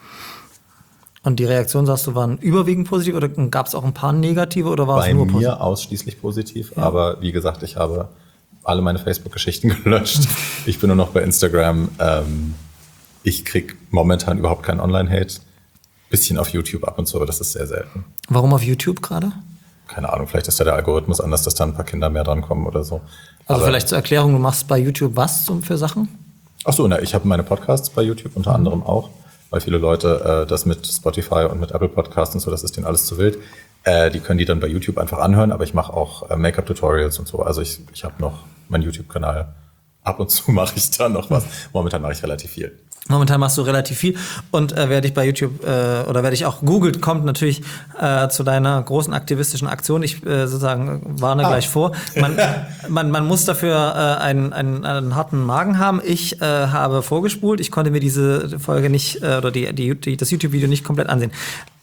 Und die Reaktionen, sagst du, waren überwiegend positiv oder gab es auch ein paar negative oder war Bei es nur mir positiv? ausschließlich positiv, Ja. aber wie gesagt, ich habe alle meine Facebook-Geschichten gelöscht. Ich bin nur noch bei Instagram. Ähm, ich kriege momentan überhaupt keinen Online-Hate. Bisschen auf YouTube ab und zu, aber das ist sehr selten. Warum auf YouTube gerade? Keine Ahnung, vielleicht ist ja der Algorithmus anders, dass da ein paar Kinder mehr dran kommen oder so. Also Aber- vielleicht zur Erklärung, du machst bei YouTube was zum, für Sachen? Ach so, na, ich habe meine Podcasts bei YouTube unter anderem auch, weil viele Leute äh, das mit Spotify und mit Apple Podcasts und so, das ist denen alles zu wild. Äh, die können die dann bei YouTube einfach anhören, aber ich mache auch äh, Make-up-Tutorials und so. Also ich, ich habe noch meinen YouTube-Kanal. Ab und zu mache ich da noch was. Momentan mache ich relativ viel. Momentan machst du relativ viel und äh, wer dich bei YouTube äh, oder wer dich auch googelt, kommt natürlich äh, zu deiner großen aktivistischen Aktion. Ich äh, sozusagen warne Ah. gleich vor. Man, man, man muss dafür äh, einen, einen, einen harten Magen haben. Ich äh, habe vorgespult. Ich konnte mir diese Folge nicht äh, oder die, die, die, das YouTube-Video nicht komplett ansehen.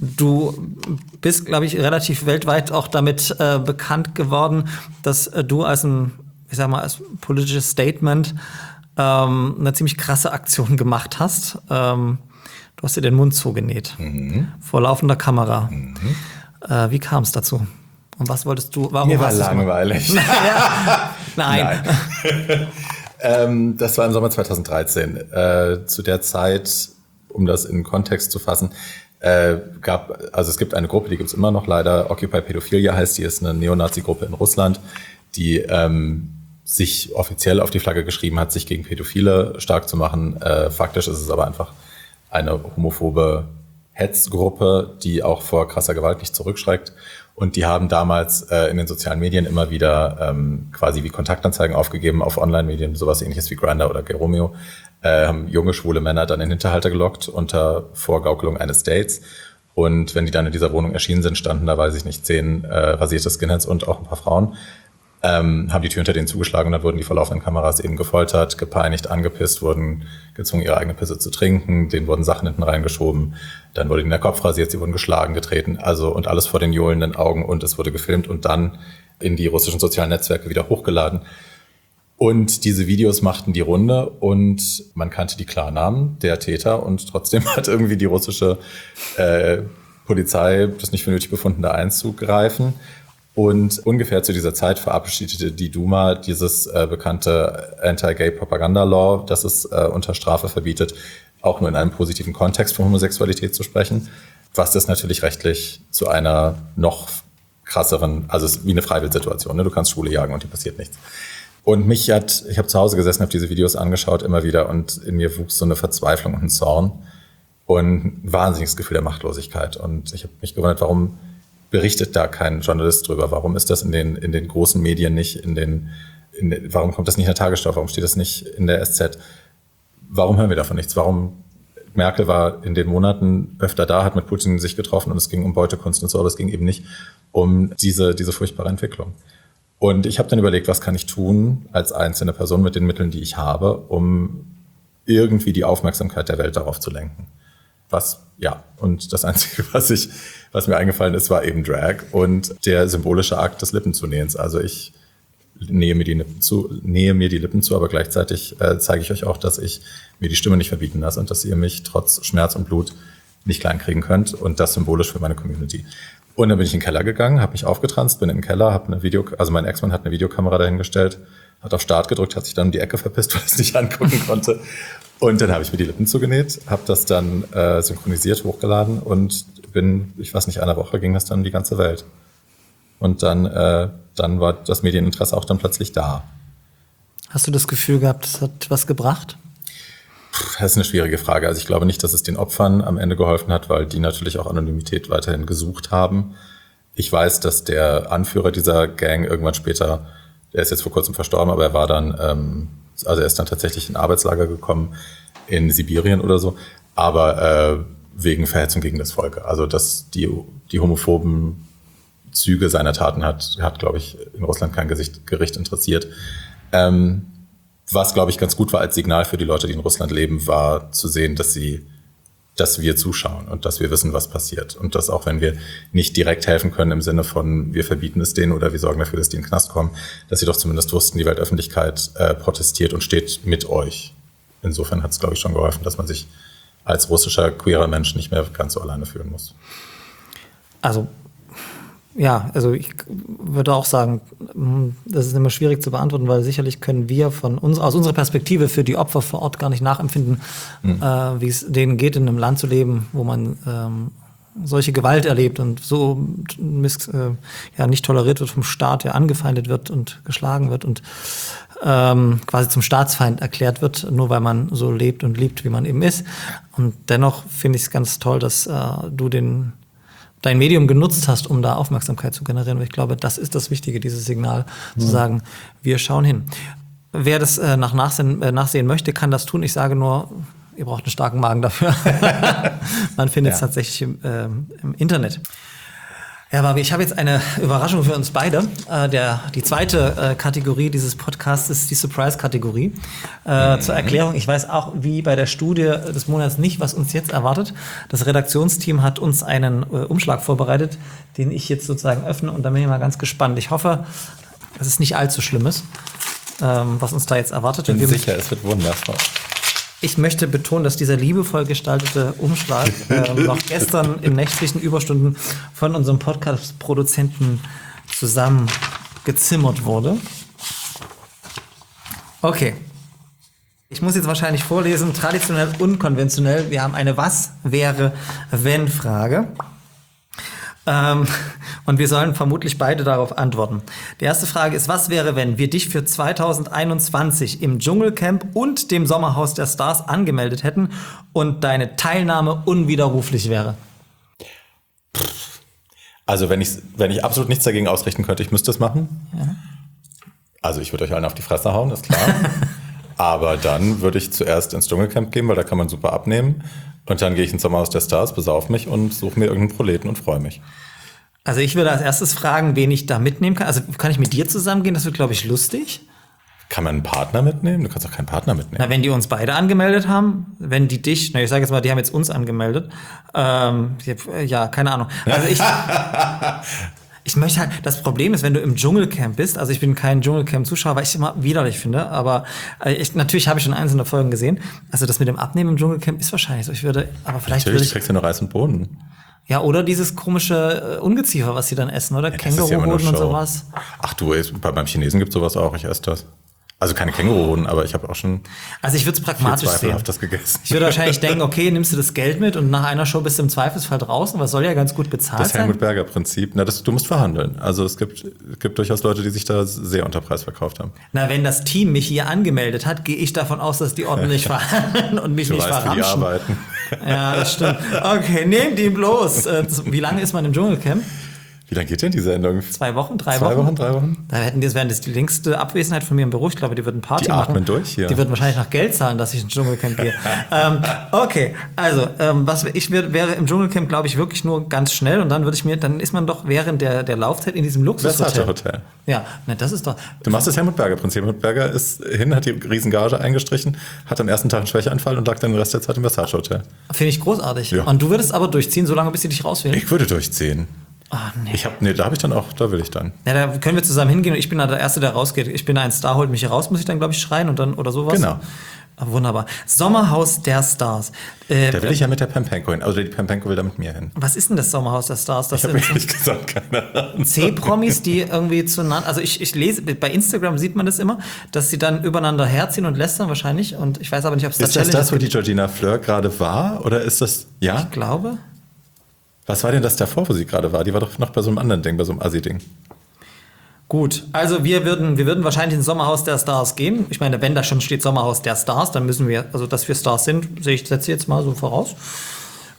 Du bist, glaube ich, relativ weltweit auch damit äh, bekannt geworden, dass äh, du als ein, ich sag mal, als politisches Statement ähm, eine ziemlich krasse Aktion gemacht hast. Ähm, du hast dir den Mund zugenäht. Mhm. Vor laufender Kamera. Mhm. Äh, wie kam es dazu? Und was wolltest du? Warum Mir war hast du's gemacht? langweilig. Ja. Nein. Nein. ähm, das war im Sommer zweitausenddreizehn. Äh, zu der Zeit, um das in Kontext zu fassen, äh, gab, also es gibt eine Gruppe, die gibt es immer noch leider, Occupy Pädophilia heißt, die ist eine Neonazi-Gruppe in Russland, die ähm, sich offiziell auf die Flagge geschrieben hat, sich gegen Pädophile stark zu machen. Äh, faktisch ist es aber einfach eine homophobe Hetzgruppe, die auch vor krasser Gewalt nicht zurückschreckt. Und die haben damals äh, in den sozialen Medien immer wieder ähm, quasi wie Kontaktanzeigen aufgegeben auf Online-Medien, sowas ähnliches wie Grindr oder Geromeo, äh, haben junge, schwule Männer dann in Hinterhalte gelockt unter Vorgaukelung eines Dates. Und wenn die dann in dieser Wohnung erschienen sind, standen da, weiß ich nicht, zehn äh, rasierte Skinheads und auch ein paar Frauen. Ähm, haben die Tür hinter denen zugeschlagen und dann wurden die vor laufenden Kameras eben gefoltert, gepeinigt, angepisst, wurden gezwungen, ihre eigene Pisse zu trinken, denen wurden Sachen hinten reingeschoben, dann wurde ihnen der Kopf rasiert, sie wurden geschlagen, getreten, also und alles vor den johlenden Augen und es wurde gefilmt und dann in die russischen sozialen Netzwerke wieder hochgeladen. Und diese Videos machten die Runde und man kannte die Klarnamen der Täter und trotzdem hat irgendwie die russische äh, Polizei das nicht für nötig befunden, da einzugreifen. Und ungefähr zu dieser Zeit verabschiedete die Duma dieses äh, bekannte Anti-Gay-Propaganda-Law, das es äh, unter Strafe verbietet, auch nur in einem positiven Kontext von Homosexualität zu sprechen, was das natürlich rechtlich zu einer noch krasseren, also es ist wie eine Freiwildsituation, ne? Du kannst Schwule jagen und dir passiert nichts. Und mich hat, ich habe zu Hause gesessen, habe diese Videos angeschaut immer wieder und in mir wuchs so eine Verzweiflung und ein Zorn und ein wahnsinniges Gefühl der Machtlosigkeit. Und ich habe mich gewundert, warum berichtet da kein Journalist drüber? Warum ist das in den, in den großen Medien nicht, in den, in den, warum kommt das nicht in der Tagesschau? Warum steht das nicht in der S Z? Warum hören wir davon nichts? Warum Merkel war in den Monaten öfter da, hat mit Putin sich getroffen und es ging um Beutekunst und so, aber es ging eben nicht um diese, diese furchtbare Entwicklung. Und ich habe dann überlegt, was kann ich tun als einzelne Person mit den Mitteln, die ich habe, um irgendwie die Aufmerksamkeit der Welt darauf zu lenken. Was, ja, und das Einzige, was ich, was mir eingefallen ist, war eben Drag und der symbolische Akt des Lippenzunähens. Also ich nähe mir die Lippen zu, nähe mir die Lippen zu, aber gleichzeitig äh, zeige ich euch auch, dass ich mir die Stimme nicht verbieten lasse und dass ihr mich trotz Schmerz und Blut nicht klein kriegen könnt und das symbolisch für meine Community. Und dann bin ich in den Keller gegangen, habe mich aufgetranst, bin im Keller, habe eine Video, also mein Ex-Mann hat eine Videokamera dahingestellt, hat auf Start gedrückt, hat sich dann um die Ecke verpisst, weil er es nicht angucken konnte. Und dann habe ich mir die Lippen zugenäht, habe das dann äh, synchronisiert, hochgeladen und bin, ich weiß nicht, einer Woche ging das dann in die ganze Welt. Und dann, äh, dann war das Medieninteresse auch dann plötzlich da. Hast du das Gefühl gehabt, das hat was gebracht? Das ist eine schwierige Frage. Also ich glaube nicht, dass es den Opfern am Ende geholfen hat, weil die natürlich auch Anonymität weiterhin gesucht haben. Ich weiß, dass der Anführer dieser Gang irgendwann später, der ist jetzt vor kurzem verstorben, aber er war dann, ähm, also er ist dann tatsächlich in Arbeitslager gekommen in Sibirien oder so, aber äh, wegen Verhetzung gegen das Volk. Also dass die, die homophoben Züge seiner Taten hat, hat, glaube ich, in Russland kein Gesicht, Gericht interessiert. Ähm, was, glaube ich, ganz gut war als Signal für die Leute, die in Russland leben, war zu sehen, dass sie, dass wir zuschauen und dass wir wissen, was passiert. Und dass auch wenn wir nicht direkt helfen können im Sinne von, wir verbieten es denen oder wir sorgen dafür, dass die in den Knast kommen, dass sie doch zumindest wussten, die Weltöffentlichkeit äh, protestiert und steht mit euch. Insofern hat es, glaube ich, schon geholfen, dass man sich als russischer queerer Mensch nicht mehr ganz so alleine fühlen muss. Also, ja, also ich würde auch sagen, das ist immer schwierig zu beantworten, weil sicherlich können wir von uns, aus unserer Perspektive für die Opfer vor Ort gar nicht nachempfinden, mhm. äh, wie es denen geht, in einem Land zu leben, wo man ähm, solche Gewalt erlebt und so miss, äh, ja, nicht toleriert wird vom Staat, ja angefeindet wird und geschlagen wird und ähm, quasi zum Staatsfeind erklärt wird, nur weil man so lebt und liebt, wie man eben ist. Und dennoch finde ich es ganz toll, dass äh, du den dein Medium genutzt hast, um da Aufmerksamkeit zu generieren. Und ich glaube, das ist das Wichtige, dieses Signal, mhm. zu sagen, wir schauen hin. Wer das äh, nach Nachsehen, äh, nachsehen möchte, kann das tun. Ich sage nur, ihr braucht einen starken Magen dafür. Man findet es ja. tatsächlich im, äh, im Internet. Ja, Barbie, ich habe jetzt eine Überraschung für uns beide. Äh, der, die zweite äh, Kategorie dieses Podcasts ist die Surprise-Kategorie. Äh, mhm. Zur Erklärung, ich weiß auch, wie bei der Studie des Monats nicht, was uns jetzt erwartet. Das Redaktionsteam hat uns einen äh, Umschlag vorbereitet, den ich jetzt sozusagen öffne. Und da bin ich mal ganz gespannt. Ich hoffe, dass es nicht allzu schlimm ist, ähm, was uns da jetzt erwartet. Ich bin sicher, es wird wundervoll. Ich möchte betonen, dass dieser liebevoll gestaltete Umschlag äh, noch gestern in nächtlichen Überstunden von unserem Podcast-Produzenten zusammen gezimmert wurde. Okay. Ich muss jetzt wahrscheinlich vorlesen, traditionell, unkonventionell. Wir haben eine Was-wäre-wenn-Frage. Ähm, und wir sollen vermutlich beide darauf antworten. Die erste Frage ist, was wäre, wenn wir dich für zwanzig einundzwanzig im Dschungelcamp und dem Sommerhaus der Stars angemeldet hätten und deine Teilnahme unwiderruflich wäre? Also wenn ich, wenn ich absolut nichts dagegen ausrichten könnte, ich müsste es machen. Ja. Also ich würde euch allen auf die Fresse hauen, ist klar. Aber dann würde ich zuerst ins Dschungelcamp gehen, weil da kann man super abnehmen. Und dann gehe ich ins Sommerhaus der Stars, besauf mich und suche mir irgendeinen Proleten und freue mich. Also ich würde als erstes fragen, wen ich da mitnehmen kann. Also kann ich mit dir zusammengehen? Das wird, glaube ich, lustig. Kann man einen Partner mitnehmen? Du kannst doch keinen Partner mitnehmen. Na, wenn die uns beide angemeldet haben, wenn die dich, na, ich sage jetzt mal, die haben jetzt uns angemeldet. Ähm, ja, keine Ahnung. Also ich, ich möchte halt, das Problem ist, wenn du im Dschungelcamp bist, also ich bin kein Dschungelcamp-Zuschauer, weil ich es immer widerlich finde, aber ich, natürlich habe ich schon einzelne Folgen gesehen. Also das mit dem Abnehmen im Dschungelcamp ist wahrscheinlich so. Ich würde, aber vielleicht natürlich, würde ich, du kriegst ja nur Reis und Boden. Ja, oder dieses komische Ungeziefer, was sie dann essen, oder? Ja, Känguruhoden ja und sowas. Ach du, beim Chinesen gibt es sowas auch, ich esse das. Also keine Känguruhoden, aber ich habe auch schon Also ich würde es pragmatisch sehen. das gegessen. Ich würde wahrscheinlich denken, okay, nimmst du das Geld mit und nach einer Show bist du im Zweifelsfall draußen, was soll ja ganz gut bezahlt das sein. Das Helmut-Berger-Prinzip, na, das, du musst verhandeln. Also es gibt, es gibt durchaus Leute, die sich da sehr unter Preis verkauft haben. Na, wenn das Team mich hier angemeldet hat, gehe ich davon aus, dass die ordentlich verhandeln und mich du nicht weißt, verramschen. wie die arbeiten. Ja, das stimmt. Okay, nehmt ihn bloß. Wie lange ist man im Dschungelcamp? Wie lange geht denn die Sendung? Zwei Wochen, drei Zwei Wochen? Wochen, drei Wochen. Da hätten die, das wäre das die längste Abwesenheit von mir im Büro. Ich glaube, die würden Party die machen. Die atmen durch hier. Die würden wahrscheinlich noch Geld zahlen, dass ich ins Dschungelcamp gehe. ähm, okay, also ähm, was ich wär, wäre im Dschungelcamp, glaube ich, wirklich nur ganz schnell und dann würde ich mir, dann ist man doch während der, der Laufzeit in diesem Luxushotel. Versace Hotel. Ja, na, das ist doch. Du machst das Helmut-Berger-Prinzip. Helmut Berger ist hin, hat die Riesengage eingestrichen, hat am ersten Tag einen Schwächeanfall und lag dann den Rest der Zeit im Versace Hotel. Finde ich großartig. Ja. Und du würdest aber durchziehen, solange bis sie dich rauswählen? Ich würde durchziehen. Ah, nee. Ich hab, nee, da habe ich dann auch, da will ich dann. Ja, da können wir zusammen hingehen und ich bin da der Erste, der rausgeht. Ich bin da ein Star, holt mich hier raus, muss ich dann, glaube ich, schreien und dann oder sowas. Genau. Ah, wunderbar. Sommerhaus der Stars. Äh, da will ich ja mit der Pempenko hin. Also die Pempenko will da mit mir hin. Was ist denn das Sommerhaus der Stars? Das ich habe sind ehrlich gesagt keine Ahnung. C-Promis, die irgendwie zueinander, also ich, ich lese, bei Instagram sieht man das immer, dass sie dann übereinander herziehen und lästern wahrscheinlich und ich weiß aber nicht, ob es da Ist das das, wo die Georgina Fleur gerade war oder ist das, ja? Ich glaube. Was war denn das davor, wo sie gerade war? Die war doch noch bei so einem anderen Ding, bei so einem Assi-Ding. Gut, also wir würden, wir würden wahrscheinlich ins Sommerhaus der Stars gehen. Ich meine, wenn da schon steht Sommerhaus der Stars, dann müssen wir, also dass wir Stars sind, sehe ich, setze jetzt mal so voraus.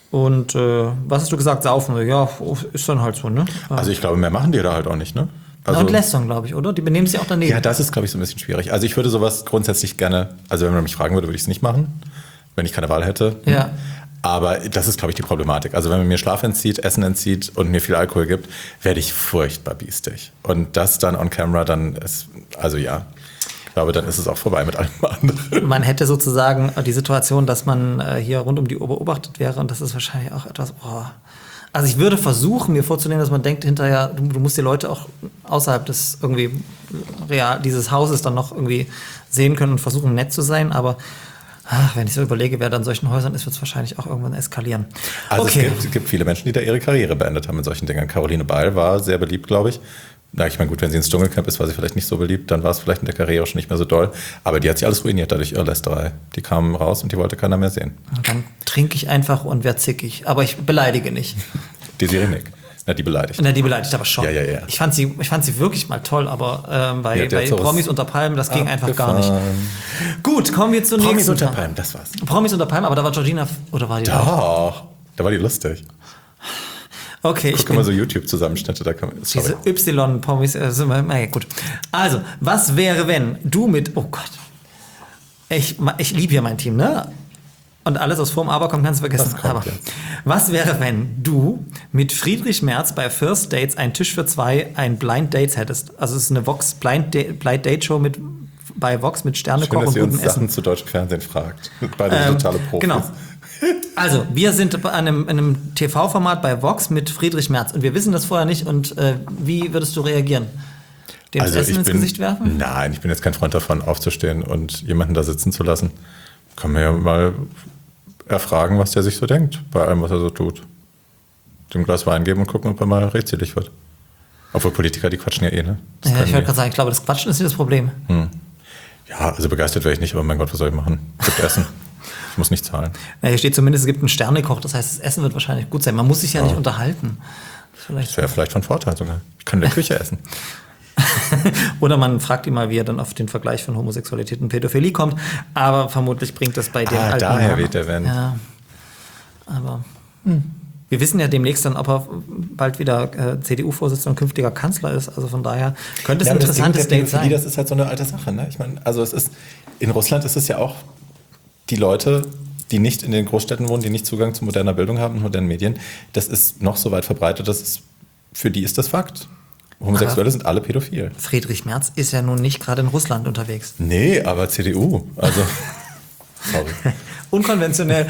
Und äh, was hast du gesagt? Saufen. Ja, ist dann halt so, ne? Also ich glaube, mehr machen die da halt auch nicht, ne? Also, Na, und lästern, glaube ich, oder? Die benehmen sich auch daneben. ja, das ist, glaube ich, so ein bisschen schwierig. Also ich würde sowas grundsätzlich gerne, also wenn man mich fragen würde, würde ich es nicht machen, wenn ich keine Wahl hätte. Ja. Aber das ist, glaube ich, die Problematik. Also wenn man mir Schlaf entzieht, Essen entzieht und mir viel Alkohol gibt, werde ich furchtbar biestig. Und das dann on camera, dann ist, also ja, ich glaube, dann ist es auch vorbei mit allem anderen. Man hätte sozusagen die Situation, dass man äh, hier rund um die Uhr beobachtet wäre und das ist wahrscheinlich auch etwas, oh. Also ich würde versuchen, mir vorzunehmen, dass man denkt hinterher, du, du musst die Leute auch außerhalb des irgendwie real, dieses Hauses dann noch irgendwie sehen können und versuchen, nett zu sein, aber ach, wenn ich so überlege, wer dann in solchen Häusern ist, wird es wahrscheinlich auch irgendwann eskalieren. Also okay. es gibt, es gibt viele Menschen, die da ihre Karriere beendet haben in solchen Dingen. Caroline Beil war sehr beliebt, glaube ich. Na, ich meine, gut, wenn sie ins Dschungelcamp ist, war sie vielleicht nicht so beliebt, dann war es vielleicht in der Karriere schon nicht mehr so doll. Aber die hat sich alles ruiniert dadurch ihre Lästerei. Die kam raus und die wollte keiner mehr sehen. Und dann trinke ich einfach und werde zickig. Aber ich beleidige nicht. Die Sirenik. Na, die beleidigt. Na, die beleidigt aber schon. Ja, ja, ja. Ich fand sie, ich fand sie wirklich mal toll, aber ähm, bei, Ja, der bei hat sowas Promis unter Palmen, das ging einfach gar nicht. abgefahren. Gut, kommen wir zur Promis nächsten. unter Palmen, das war's. Promis unter Palmen, aber da war Georgina, oder war die da? Doch, da war die lustig. Okay, ich Guck bin mal so YouTube-Zusammenschnitte, da kann man, sorry. diese Y-Promis, äh, sind wir, na ja, gut. Also, was wäre, wenn du mit, oh Gott, ich, ich liebe ja mein Team, ne? Und alles aus vorm Aber kommt, kannst du vergessen. Was kommt Aber jetzt? was wäre, wenn du mit Friedrich Merz bei First Dates einen Tisch für zwei ein Blind Dates hättest? Also es ist eine Vox Blind, Da- Blind Date Show mit, bei Vox mit Schön, Sternekoch dass und ihr gutem uns Sachen Essen. zu deutschem Fernsehen fragt. Beide Ähm, totale Profis. Genau. Also, wir sind bei einem, in einem T V-Format bei Vox mit Friedrich Merz und wir wissen das vorher nicht. Und äh, wie würdest du reagieren? Dem das Essen ich ins bin, Gesicht werfen? Nein, ich bin jetzt kein Freund davon, aufzustehen und jemanden da sitzen zu lassen. Kann man ja mal erfragen, was der sich so denkt, bei allem, was er so tut. Dem Glas Wein geben und gucken, ob er mal redselig wird. Obwohl Politiker, die quatschen ja eh, ne? Das Ja, können ich wollte die. gerade sagen, ich glaube, das Quatschen ist nicht das Problem. Ja, also begeistert wäre ich nicht, aber mein Gott, was soll ich machen? Gibt Essen. Ich muss nicht zahlen. Na, hier steht zumindest, es gibt einen Sternekoch, das heißt, das Essen wird wahrscheinlich gut sein. Man muss sich ja, nicht unterhalten. Vielleicht. Das wäre vielleicht von Vorteil sogar. Ich kann in der Küche essen. Oder man fragt ihn mal, wie er dann auf den Vergleich von Homosexualität und Pädophilie kommt. Aber vermutlich bringt das bei den Ah, alten daher Herren- weht der Wind. Ja, aber wir wissen ja demnächst dann, ob er bald wieder äh, C D U-Vorsitzender und künftiger Kanzler ist. Also von daher könnte es Ja, ein aber das Ding interessantes mit der Date Pädophilie, sein. das ist halt so eine alte Sache. Ne? Ich meine, also es ist, in Russland ist es ja auch die Leute, die nicht in den Großstädten wohnen, die nicht Zugang zu moderner Bildung haben und modernen Medien, das ist noch so weit verbreitet, dass es, für die ist das Fakt. Homosexuelle sind alle pädophil. Friedrich Merz ist ja nun nicht gerade in Russland unterwegs. Nee, aber C D U, also, sorry. Unkonventionell.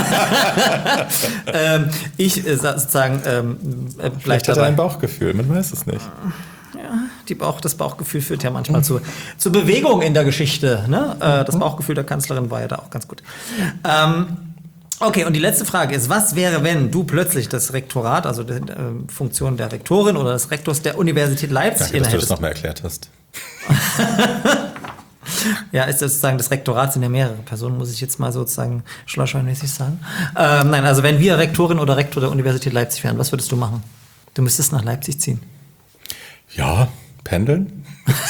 ähm, ich äh, sozusagen ähm, äh, bleib Vielleicht hat er dabei. ein Bauchgefühl, man weiß es nicht. Die Bauch, das Bauchgefühl führt ja manchmal zu, zu Bewegung in der Geschichte. Ne? Äh, das Bauchgefühl der Kanzlerin war ja da auch ganz gut. Ähm, okay, und die letzte Frage ist, was wäre, wenn du plötzlich das Rektorat, also die äh, Funktion der Rektorin oder des Rektors der Universität Leipzig Danke, dass du das innehättest? nochmal erklärt hast. Ja, ist das sozusagen das Rektorat, sind ja mehrere Personen, muss ich jetzt mal sozusagen schlauschweinmäßig sagen. Ähm, nein, also wenn wir Rektorin oder Rektor der Universität Leipzig wären, was würdest du machen? Du müsstest nach Leipzig ziehen. Ja, pendeln.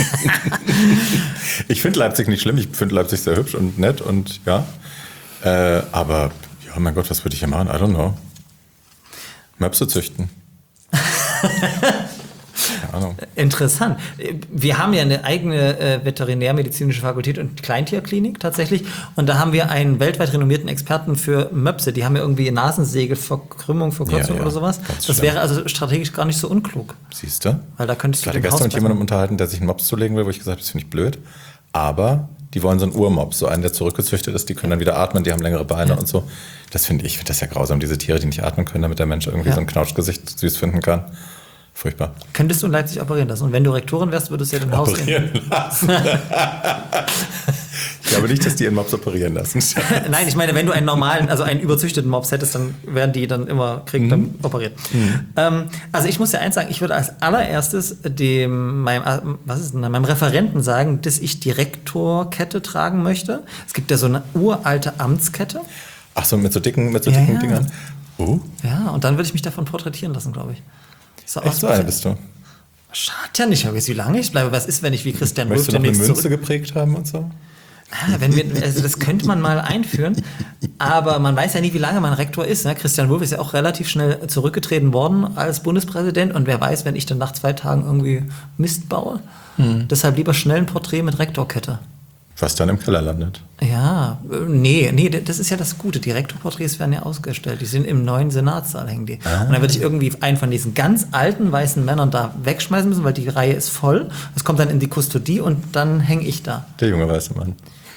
Ich finde Leipzig nicht schlimm, ich finde Leipzig sehr hübsch und nett und ja. Äh, aber, ja, mein Gott, was würde ich hier machen? I don't know. Möpse züchten. Keine Ahnung. Interessant. Wir haben ja eine eigene äh, veterinärmedizinische Fakultät und Kleintierklinik tatsächlich. Und da haben wir einen weltweit renommierten Experten für Möpse. Die haben ja irgendwie Nasensägeverkrümmung, Verkürzung Ja, ja, oder sowas. ganz Das schlimm. wäre also strategisch gar nicht so unklug. Siehst du? Weil da könntest Ich du hatte den gestern mit Haus jemandem unterhalten, der sich einen Mops zulegen will, wo ich gesagt habe, das finde ich blöd. Aber die wollen so einen Urmops, so einen, der zurückgezüchtet ist, die können dann wieder atmen, die haben längere Beine und so. Das finde ich, ich finde das ja grausam, diese Tiere, die nicht atmen können, damit der Mensch irgendwie Ja. so ein Knautschgesicht süß finden kann. Furchtbar. Könntest du in Leipzig operieren lassen. Und wenn du Rektorin wärst, würdest du ja den Haus... Operieren lassen. Ich glaube nicht, dass die ihren Mops operieren lassen. Nein, ich meine, wenn du einen normalen, also einen überzüchteten Mops hättest, dann werden die dann immer, kriegen dann operiert. Ähm, also ich muss ja eins sagen, ich würde als allererstes dem, meinem, äh, was ist denn, meinem Referenten sagen, dass ich die Rektorkette tragen möchte. Es gibt ja so eine uralte Amtskette. Ach so, mit so dicken, mit so Ja, dicken ja. Dingern. Oh, Ja, und dann würde ich mich davon porträtieren lassen, glaube ich. So echt so einer bist du. Schadet ja nicht, aber wie lange ich bleibe. Was ist, wenn ich wie Christian Wolf Möchtest du noch eine demnächst Münze zurück... geprägt haben und so? Ah, wenn wir, also das könnte man mal einführen, aber man weiß ja nie, wie lange man Rektor ist. Ne? Christian Wulff ist ja auch relativ schnell zurückgetreten worden als Bundespräsident und wer weiß, wenn ich dann nach zwei Tagen irgendwie Mist baue. Hm. Deshalb lieber schnell ein Porträt mit Rektorkette. Was dann im Keller landet. Ja, nee, nee, das ist ja das Gute. Die Rektorporträts werden ja ausgestellt. Die sind im neuen Senatssaal, hängen die. Ah. Und dann würde ich irgendwie einen von diesen ganz alten weißen Männern da wegschmeißen müssen, weil die Reihe ist voll. Das kommt dann in die Kustodie und dann hänge ich da. Der junge weiße Mann.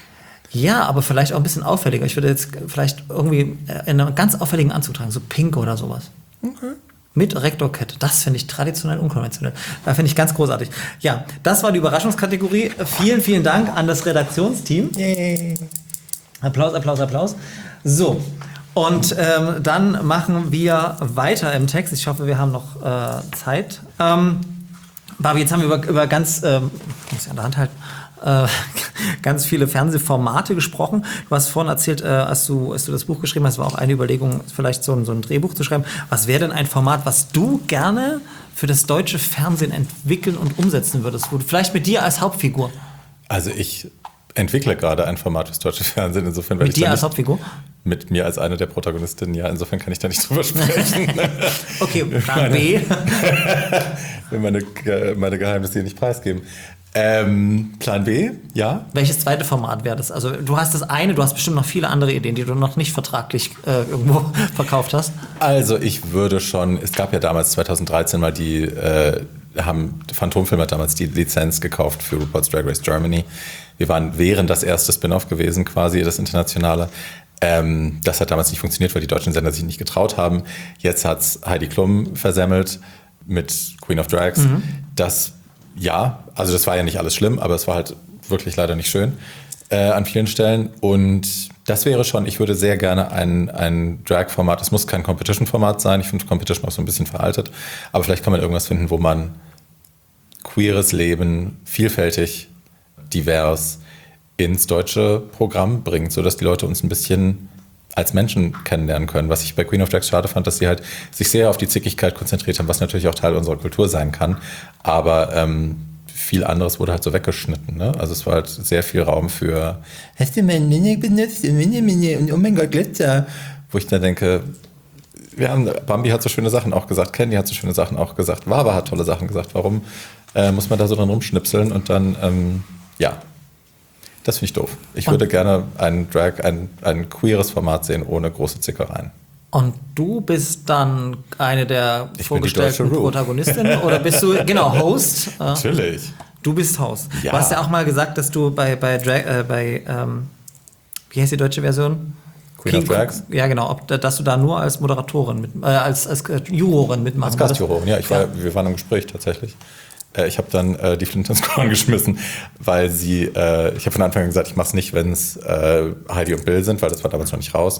Ja, aber vielleicht auch ein bisschen auffälliger. Ich würde jetzt vielleicht irgendwie in einem ganz auffälligen Anzug tragen, so pink oder sowas. Okay. Mit Rektorkette. Das finde ich traditionell unkonventionell. Da finde ich ganz großartig. Ja, das war die Überraschungskategorie. Vielen, vielen Dank an das Redaktionsteam. Yay. Applaus, Applaus, Applaus. So, und ähm, dann machen wir weiter im Text. Ich hoffe, wir haben noch äh, Zeit. Ähm, Barbie, jetzt haben wir über, über ganz, ähm, ich muss ja an der Hand halten, äh, ganz viele Fernsehformate gesprochen. Du hast vorhin erzählt, äh, als, du, als du das Buch geschrieben hast, war auch eine Überlegung, vielleicht so ein, so ein Drehbuch zu schreiben. Was wäre denn ein Format, was du gerne für das deutsche Fernsehen entwickeln und umsetzen würdest? Wo du, vielleicht mit dir als Hauptfigur. Also ich entwickle gerade ein Format fürs deutsche Fernsehen. Insofern mit dir als Hauptfigur? Mit mir als eine der Protagonistinnen, ja. Insofern kann ich da nicht drüber sprechen. Okay, Plan B. Will meine, meine Geheimnisse hier nicht preisgeben. Ähm, Plan B, ja. Welches zweite Format wäre das? Also du hast das eine, du hast bestimmt noch viele andere Ideen, die du noch nicht vertraglich äh, irgendwo verkauft hast. Also ich würde schon, es gab ja damals zweitausenddreizehn mal die, äh, haben, Phantomfilm hat damals die Lizenz gekauft für RuPaul's Drag Race Germany. Wir waren, wären das erste Spin-off gewesen, quasi das internationale. Ähm, das hat damals nicht funktioniert, weil die deutschen Sender sich nicht getraut haben. Jetzt hat's Heidi Klum versemmelt mit Queen of Drags. Mhm. Das Ja, also das war ja nicht alles schlimm, aber es war halt wirklich leider nicht schön äh, an vielen Stellen. Und das wäre schon, ich würde sehr gerne ein, ein Drag-Format, es muss kein Competition-Format sein, ich finde Competition auch so ein bisschen veraltet, aber vielleicht kann man irgendwas finden, wo man queeres Leben vielfältig, divers ins deutsche Programm bringt, sodass die Leute uns ein bisschen als Menschen kennenlernen können. Was ich bei Queen of Drags schade fand, dass sie halt sich sehr auf die Zickigkeit konzentriert haben, was natürlich auch Teil unserer Kultur sein kann. Aber ähm, viel anderes wurde halt so weggeschnitten. Ne? Also es war halt sehr viel Raum für hast du mein Mini benutzt? Mini, Mini und oh mein Gott, Glitzer. Wo ich dann denke, wir haben, Bambi hat so schöne Sachen auch gesagt, Candy hat so schöne Sachen auch gesagt, Wawa hat tolle Sachen gesagt. Warum äh, muss man da so dran rumschnipseln und dann, ähm, ja, das finde ich doof. Ich und würde gerne ein Drag, ein, ein queeres Format sehen, ohne große Zickereien. Und du bist dann eine der ich vorgestellten Protagonistinnen oder bist du, genau, Host? Natürlich. Du bist Host. Ja. Du hast ja auch mal gesagt, dass du bei, bei, Drag, äh, bei ähm, wie heißt die deutsche Version? Queen of Drags? Ja, genau. Ob, dass du da nur als Moderatorin, mit, äh, als, als Jurorin mitmachst. Als Gastjurorin, ja. Ich war, ja. Wir waren im Gespräch tatsächlich. Ich habe dann äh, die Flinte ins Korn geschmissen, weil sie, äh, ich habe von Anfang an gesagt, ich mache es nicht, wenn es äh, Heidi und Bill sind, weil das war damals noch nicht raus,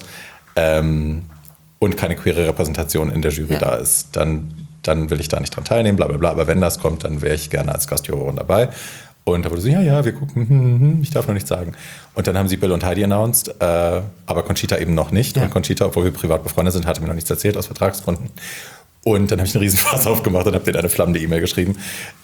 ähm, und keine queere Repräsentation in der Jury ja. da ist. Dann, dann will ich da nicht dran teilnehmen, bla bla bla, aber wenn das kommt, dann wäre ich gerne als Gastjurorin dabei. Und da wurde so, ja, ja, wir gucken, hm, hm, ich darf noch nichts sagen. Und dann haben sie Bill und Heidi announced, äh, aber Conchita eben noch nicht. Ja. Und Conchita, obwohl wir privat befreundet sind, hatte mir noch nichts erzählt aus Vertragsgründen. Und dann habe ich einen Riesenfass aufgemacht und habe denen eine flammende E-Mail geschrieben,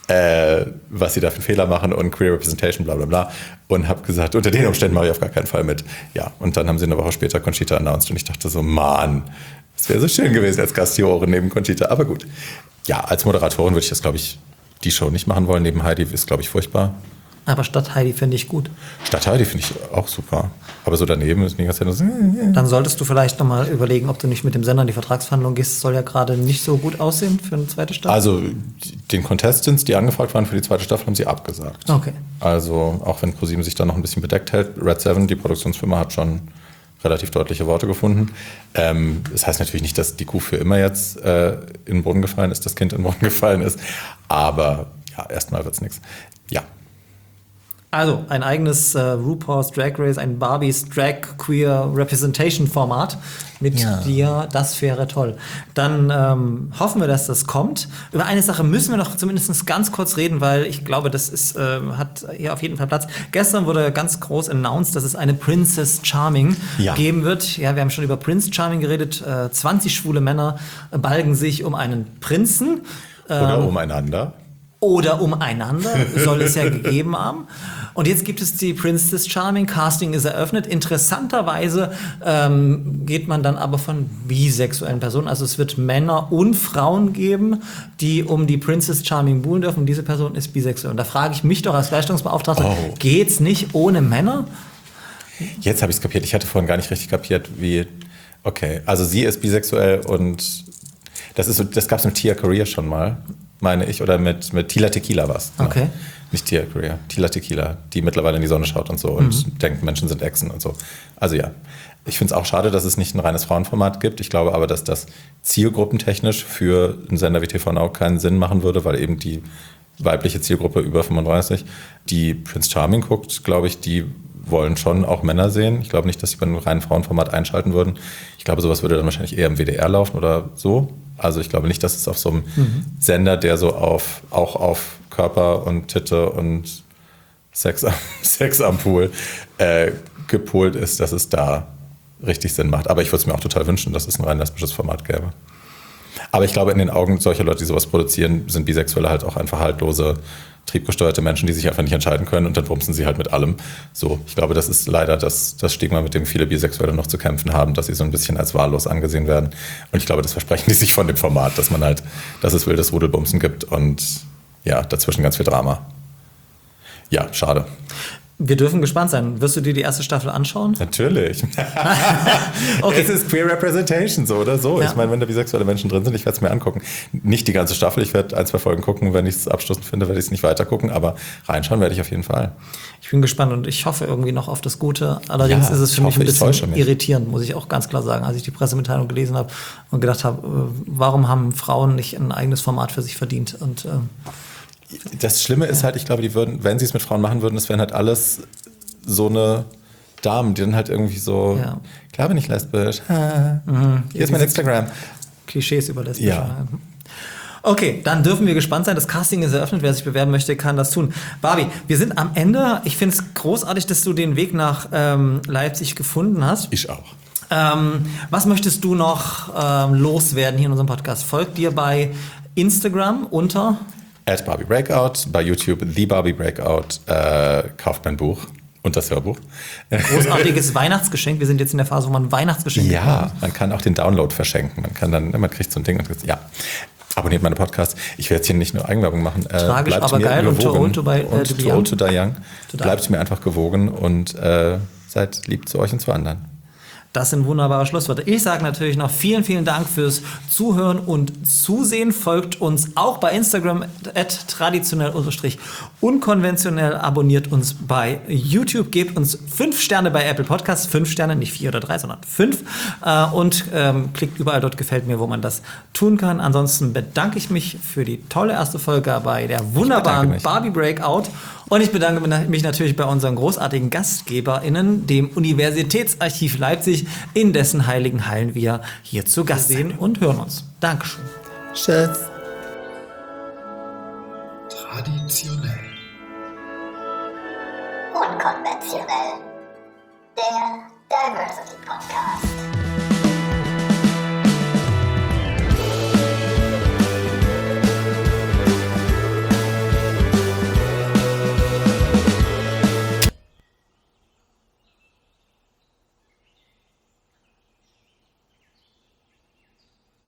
äh, was sie da für einen Fehler machen und Queer Representation, bla bla bla. Und habe gesagt, unter den Umständen mache ich auf gar keinen Fall mit. Ja, und dann haben sie eine Woche später Conchita announced und ich dachte so, Mann, das wäre so schön gewesen als Gastjurorin neben Conchita. Aber gut, ja, als Moderatorin würde ich das, glaube ich, die Show nicht machen wollen. Neben Heidi ist, glaube ich, furchtbar. Aber Stadt Heidi finde ich gut. Stadt Heidi finde ich auch super. Aber so daneben ist die ganze Zeit nur so. Dann solltest du vielleicht nochmal überlegen, ob du nicht mit dem Sender in die Vertragsverhandlung gehst. Das soll ja gerade nicht so gut aussehen für eine zweite Staffel. Also den Contestants, die angefragt waren für die zweite Staffel, haben sie abgesagt. Okay. Also auch wenn ProSieben sich da noch ein bisschen bedeckt hält, Red Seven, die Produktionsfirma, hat schon relativ deutliche Worte gefunden. Ähm, das heißt natürlich nicht, dass die Kuh für immer jetzt äh, in den Boden gefallen ist, das Kind in den Boden gefallen ist. Aber ja, erstmal wird's nichts. Ja. Also ein eigenes äh, RuPaul's Drag Race, ein Barbies Drag Queer Representation Format mit ja. dir, das wäre toll. Dann ähm, hoffen wir, dass das kommt. Über eine Sache müssen wir noch zumindest ganz kurz reden, weil ich glaube, das ist, äh, hat hier auf jeden Fall Platz. Gestern wurde ganz groß announced, dass es eine Princess Charming ja. geben wird. Ja, wir haben schon über Prince Charming geredet. Äh, zwanzig schwule Männer balgen sich um einen Prinzen. Oder ähm, umeinander. Oder umeinander, soll es ja gegeben haben. Und jetzt gibt es die Princess Charming, Casting ist eröffnet. Interessanterweise ähm, geht man dann aber von bisexuellen Personen. Also es wird Männer und Frauen geben, die um die Princess Charming buhlen dürfen. Und diese Person ist bisexuell. Und da frage ich mich doch als Gleichstellungsbeauftragter, Oh. geht's nicht ohne Männer? Jetzt habe ich es kapiert. Ich hatte vorhin gar nicht richtig kapiert, wie... Okay, also sie ist bisexuell und das ist so, das gab es mit Tia Korea schon mal, meine ich, oder mit, mit Tila Tequila was. Genau. Okay. Nicht Tia Korea, Tila Tequila, die mittlerweile in die Sonne schaut und so und mhm. denkt, Menschen sind Echsen und so. Also ja, ich finde es auch schade, dass es nicht ein reines Frauenformat gibt. Ich glaube aber, dass das zielgruppentechnisch für einen Sender wie T V Now keinen Sinn machen würde, weil eben die weibliche Zielgruppe über fünfunddreißig, die Prince Charming guckt, glaube ich, die wollen schon auch Männer sehen. Ich glaube nicht, dass sie bei einem reinen Frauenformat einschalten würden. Ich glaube, sowas würde dann wahrscheinlich eher im W D R laufen oder so. Also ich glaube nicht, dass es auf so einem mhm. Sender, der so auf auch auf Körper und Titte und Sex, Sex am Pool äh, gepolt ist, dass es da richtig Sinn macht. Aber ich würde es mir auch total wünschen, dass es ein rein lesbisches Format gäbe. Aber ich glaube, in den Augen solcher Leute, die sowas produzieren, sind Bisexuelle halt auch einfach haltlose, triebgesteuerte Menschen, die sich einfach nicht entscheiden können und dann bumsen sie halt mit allem. So, ich glaube, das ist leider das, das Stigma, mit dem viele Bisexuelle noch zu kämpfen haben, dass sie so ein bisschen als wahllos angesehen werden. Und ich glaube, das versprechen die sich von dem Format, dass man halt, dass es wildes Rudelbumsen gibt und ja, dazwischen ganz viel Drama. Ja, schade. Wir dürfen gespannt sein. Wirst du dir die erste Staffel anschauen? Natürlich. Okay. Es ist Queer Representation, so oder so. Ja. Ich meine, wenn da bisexuelle Menschen drin sind, ich werde es mir angucken. Nicht die ganze Staffel, ich werde ein, zwei Folgen gucken. Wenn ich es abstoßend finde, werde ich es nicht weiter gucken. Aber reinschauen werde ich auf jeden Fall. Ich bin gespannt und ich hoffe irgendwie noch auf das Gute. Allerdings Ja, ist es für ich mich hoffe, ein ich täusche bisschen mich. irritierend, muss ich auch ganz klar sagen. Als ich die Pressemitteilung gelesen habe und gedacht habe, äh, warum haben Frauen nicht ein eigenes Format für sich verdient? Und äh, Das Schlimme ist halt, ich glaube, die würden, wenn sie es mit Frauen machen würden, das wären halt alles so eine Damen, die dann halt irgendwie so, Ja. klar bin ich lesbisch. Ha. mhm. Hier ist mein Instagram. Klischees über Lesbisch. Ja. Okay, dann dürfen wir gespannt sein. Das Casting ist eröffnet. Wer sich bewerben möchte, kann das tun. Barbie, wir sind am Ende. Ich finde es großartig, dass du den Weg nach ähm, Leipzig gefunden hast. Ich auch. Ähm, was möchtest du noch ähm, loswerden hier in unserem Podcast? Folgt dir bei Instagram unter At Barbie Breakout, bei YouTube The Barbie Breakout, äh, kauft mein Buch und das Hörbuch. großartiges Weihnachtsgeschenk. Wir sind jetzt in der Phase, wo man Weihnachtsgeschenke Ja, man kann auch den Download verschenken. Man kann dann, man kriegt so ein Ding und ja. Abonniert meine Podcasts. Ich werde jetzt hier nicht nur Eigenwerbung machen. Äh, Tragisch, bleibt aber mir geil. Und gewogen. Too Old to Buy, äh, und to Be Too Young. Old to Die Young. To Die. Bleibt mir einfach gewogen und äh, seid lieb zu euch und zu anderen. Das sind wunderbare Schlussworte. Ich sage natürlich noch vielen, vielen Dank fürs Zuhören und Zusehen. Folgt uns auch bei Instagram at traditionell unkonventionell. Abonniert uns bei YouTube. Gebt uns fünf Sterne bei Apple Podcasts. Fünf Sterne, nicht vier oder drei, sondern fünf. Äh, und ähm, klickt überall dort gefällt mir, wo man das tun kann. Ansonsten bedanke ich mich für die tolle erste Folge bei der wunderbaren mich. Barbie Breakout. Und ich bedanke mich natürlich bei unseren großartigen GastgeberInnen, dem Universitätsarchiv Leipzig, in dessen heiligen Hallen wir hier zu Gast sehen und hören uns. Dankeschön. Tschüss. Traditionell. Unkonventionell. Der Diversity Podcast.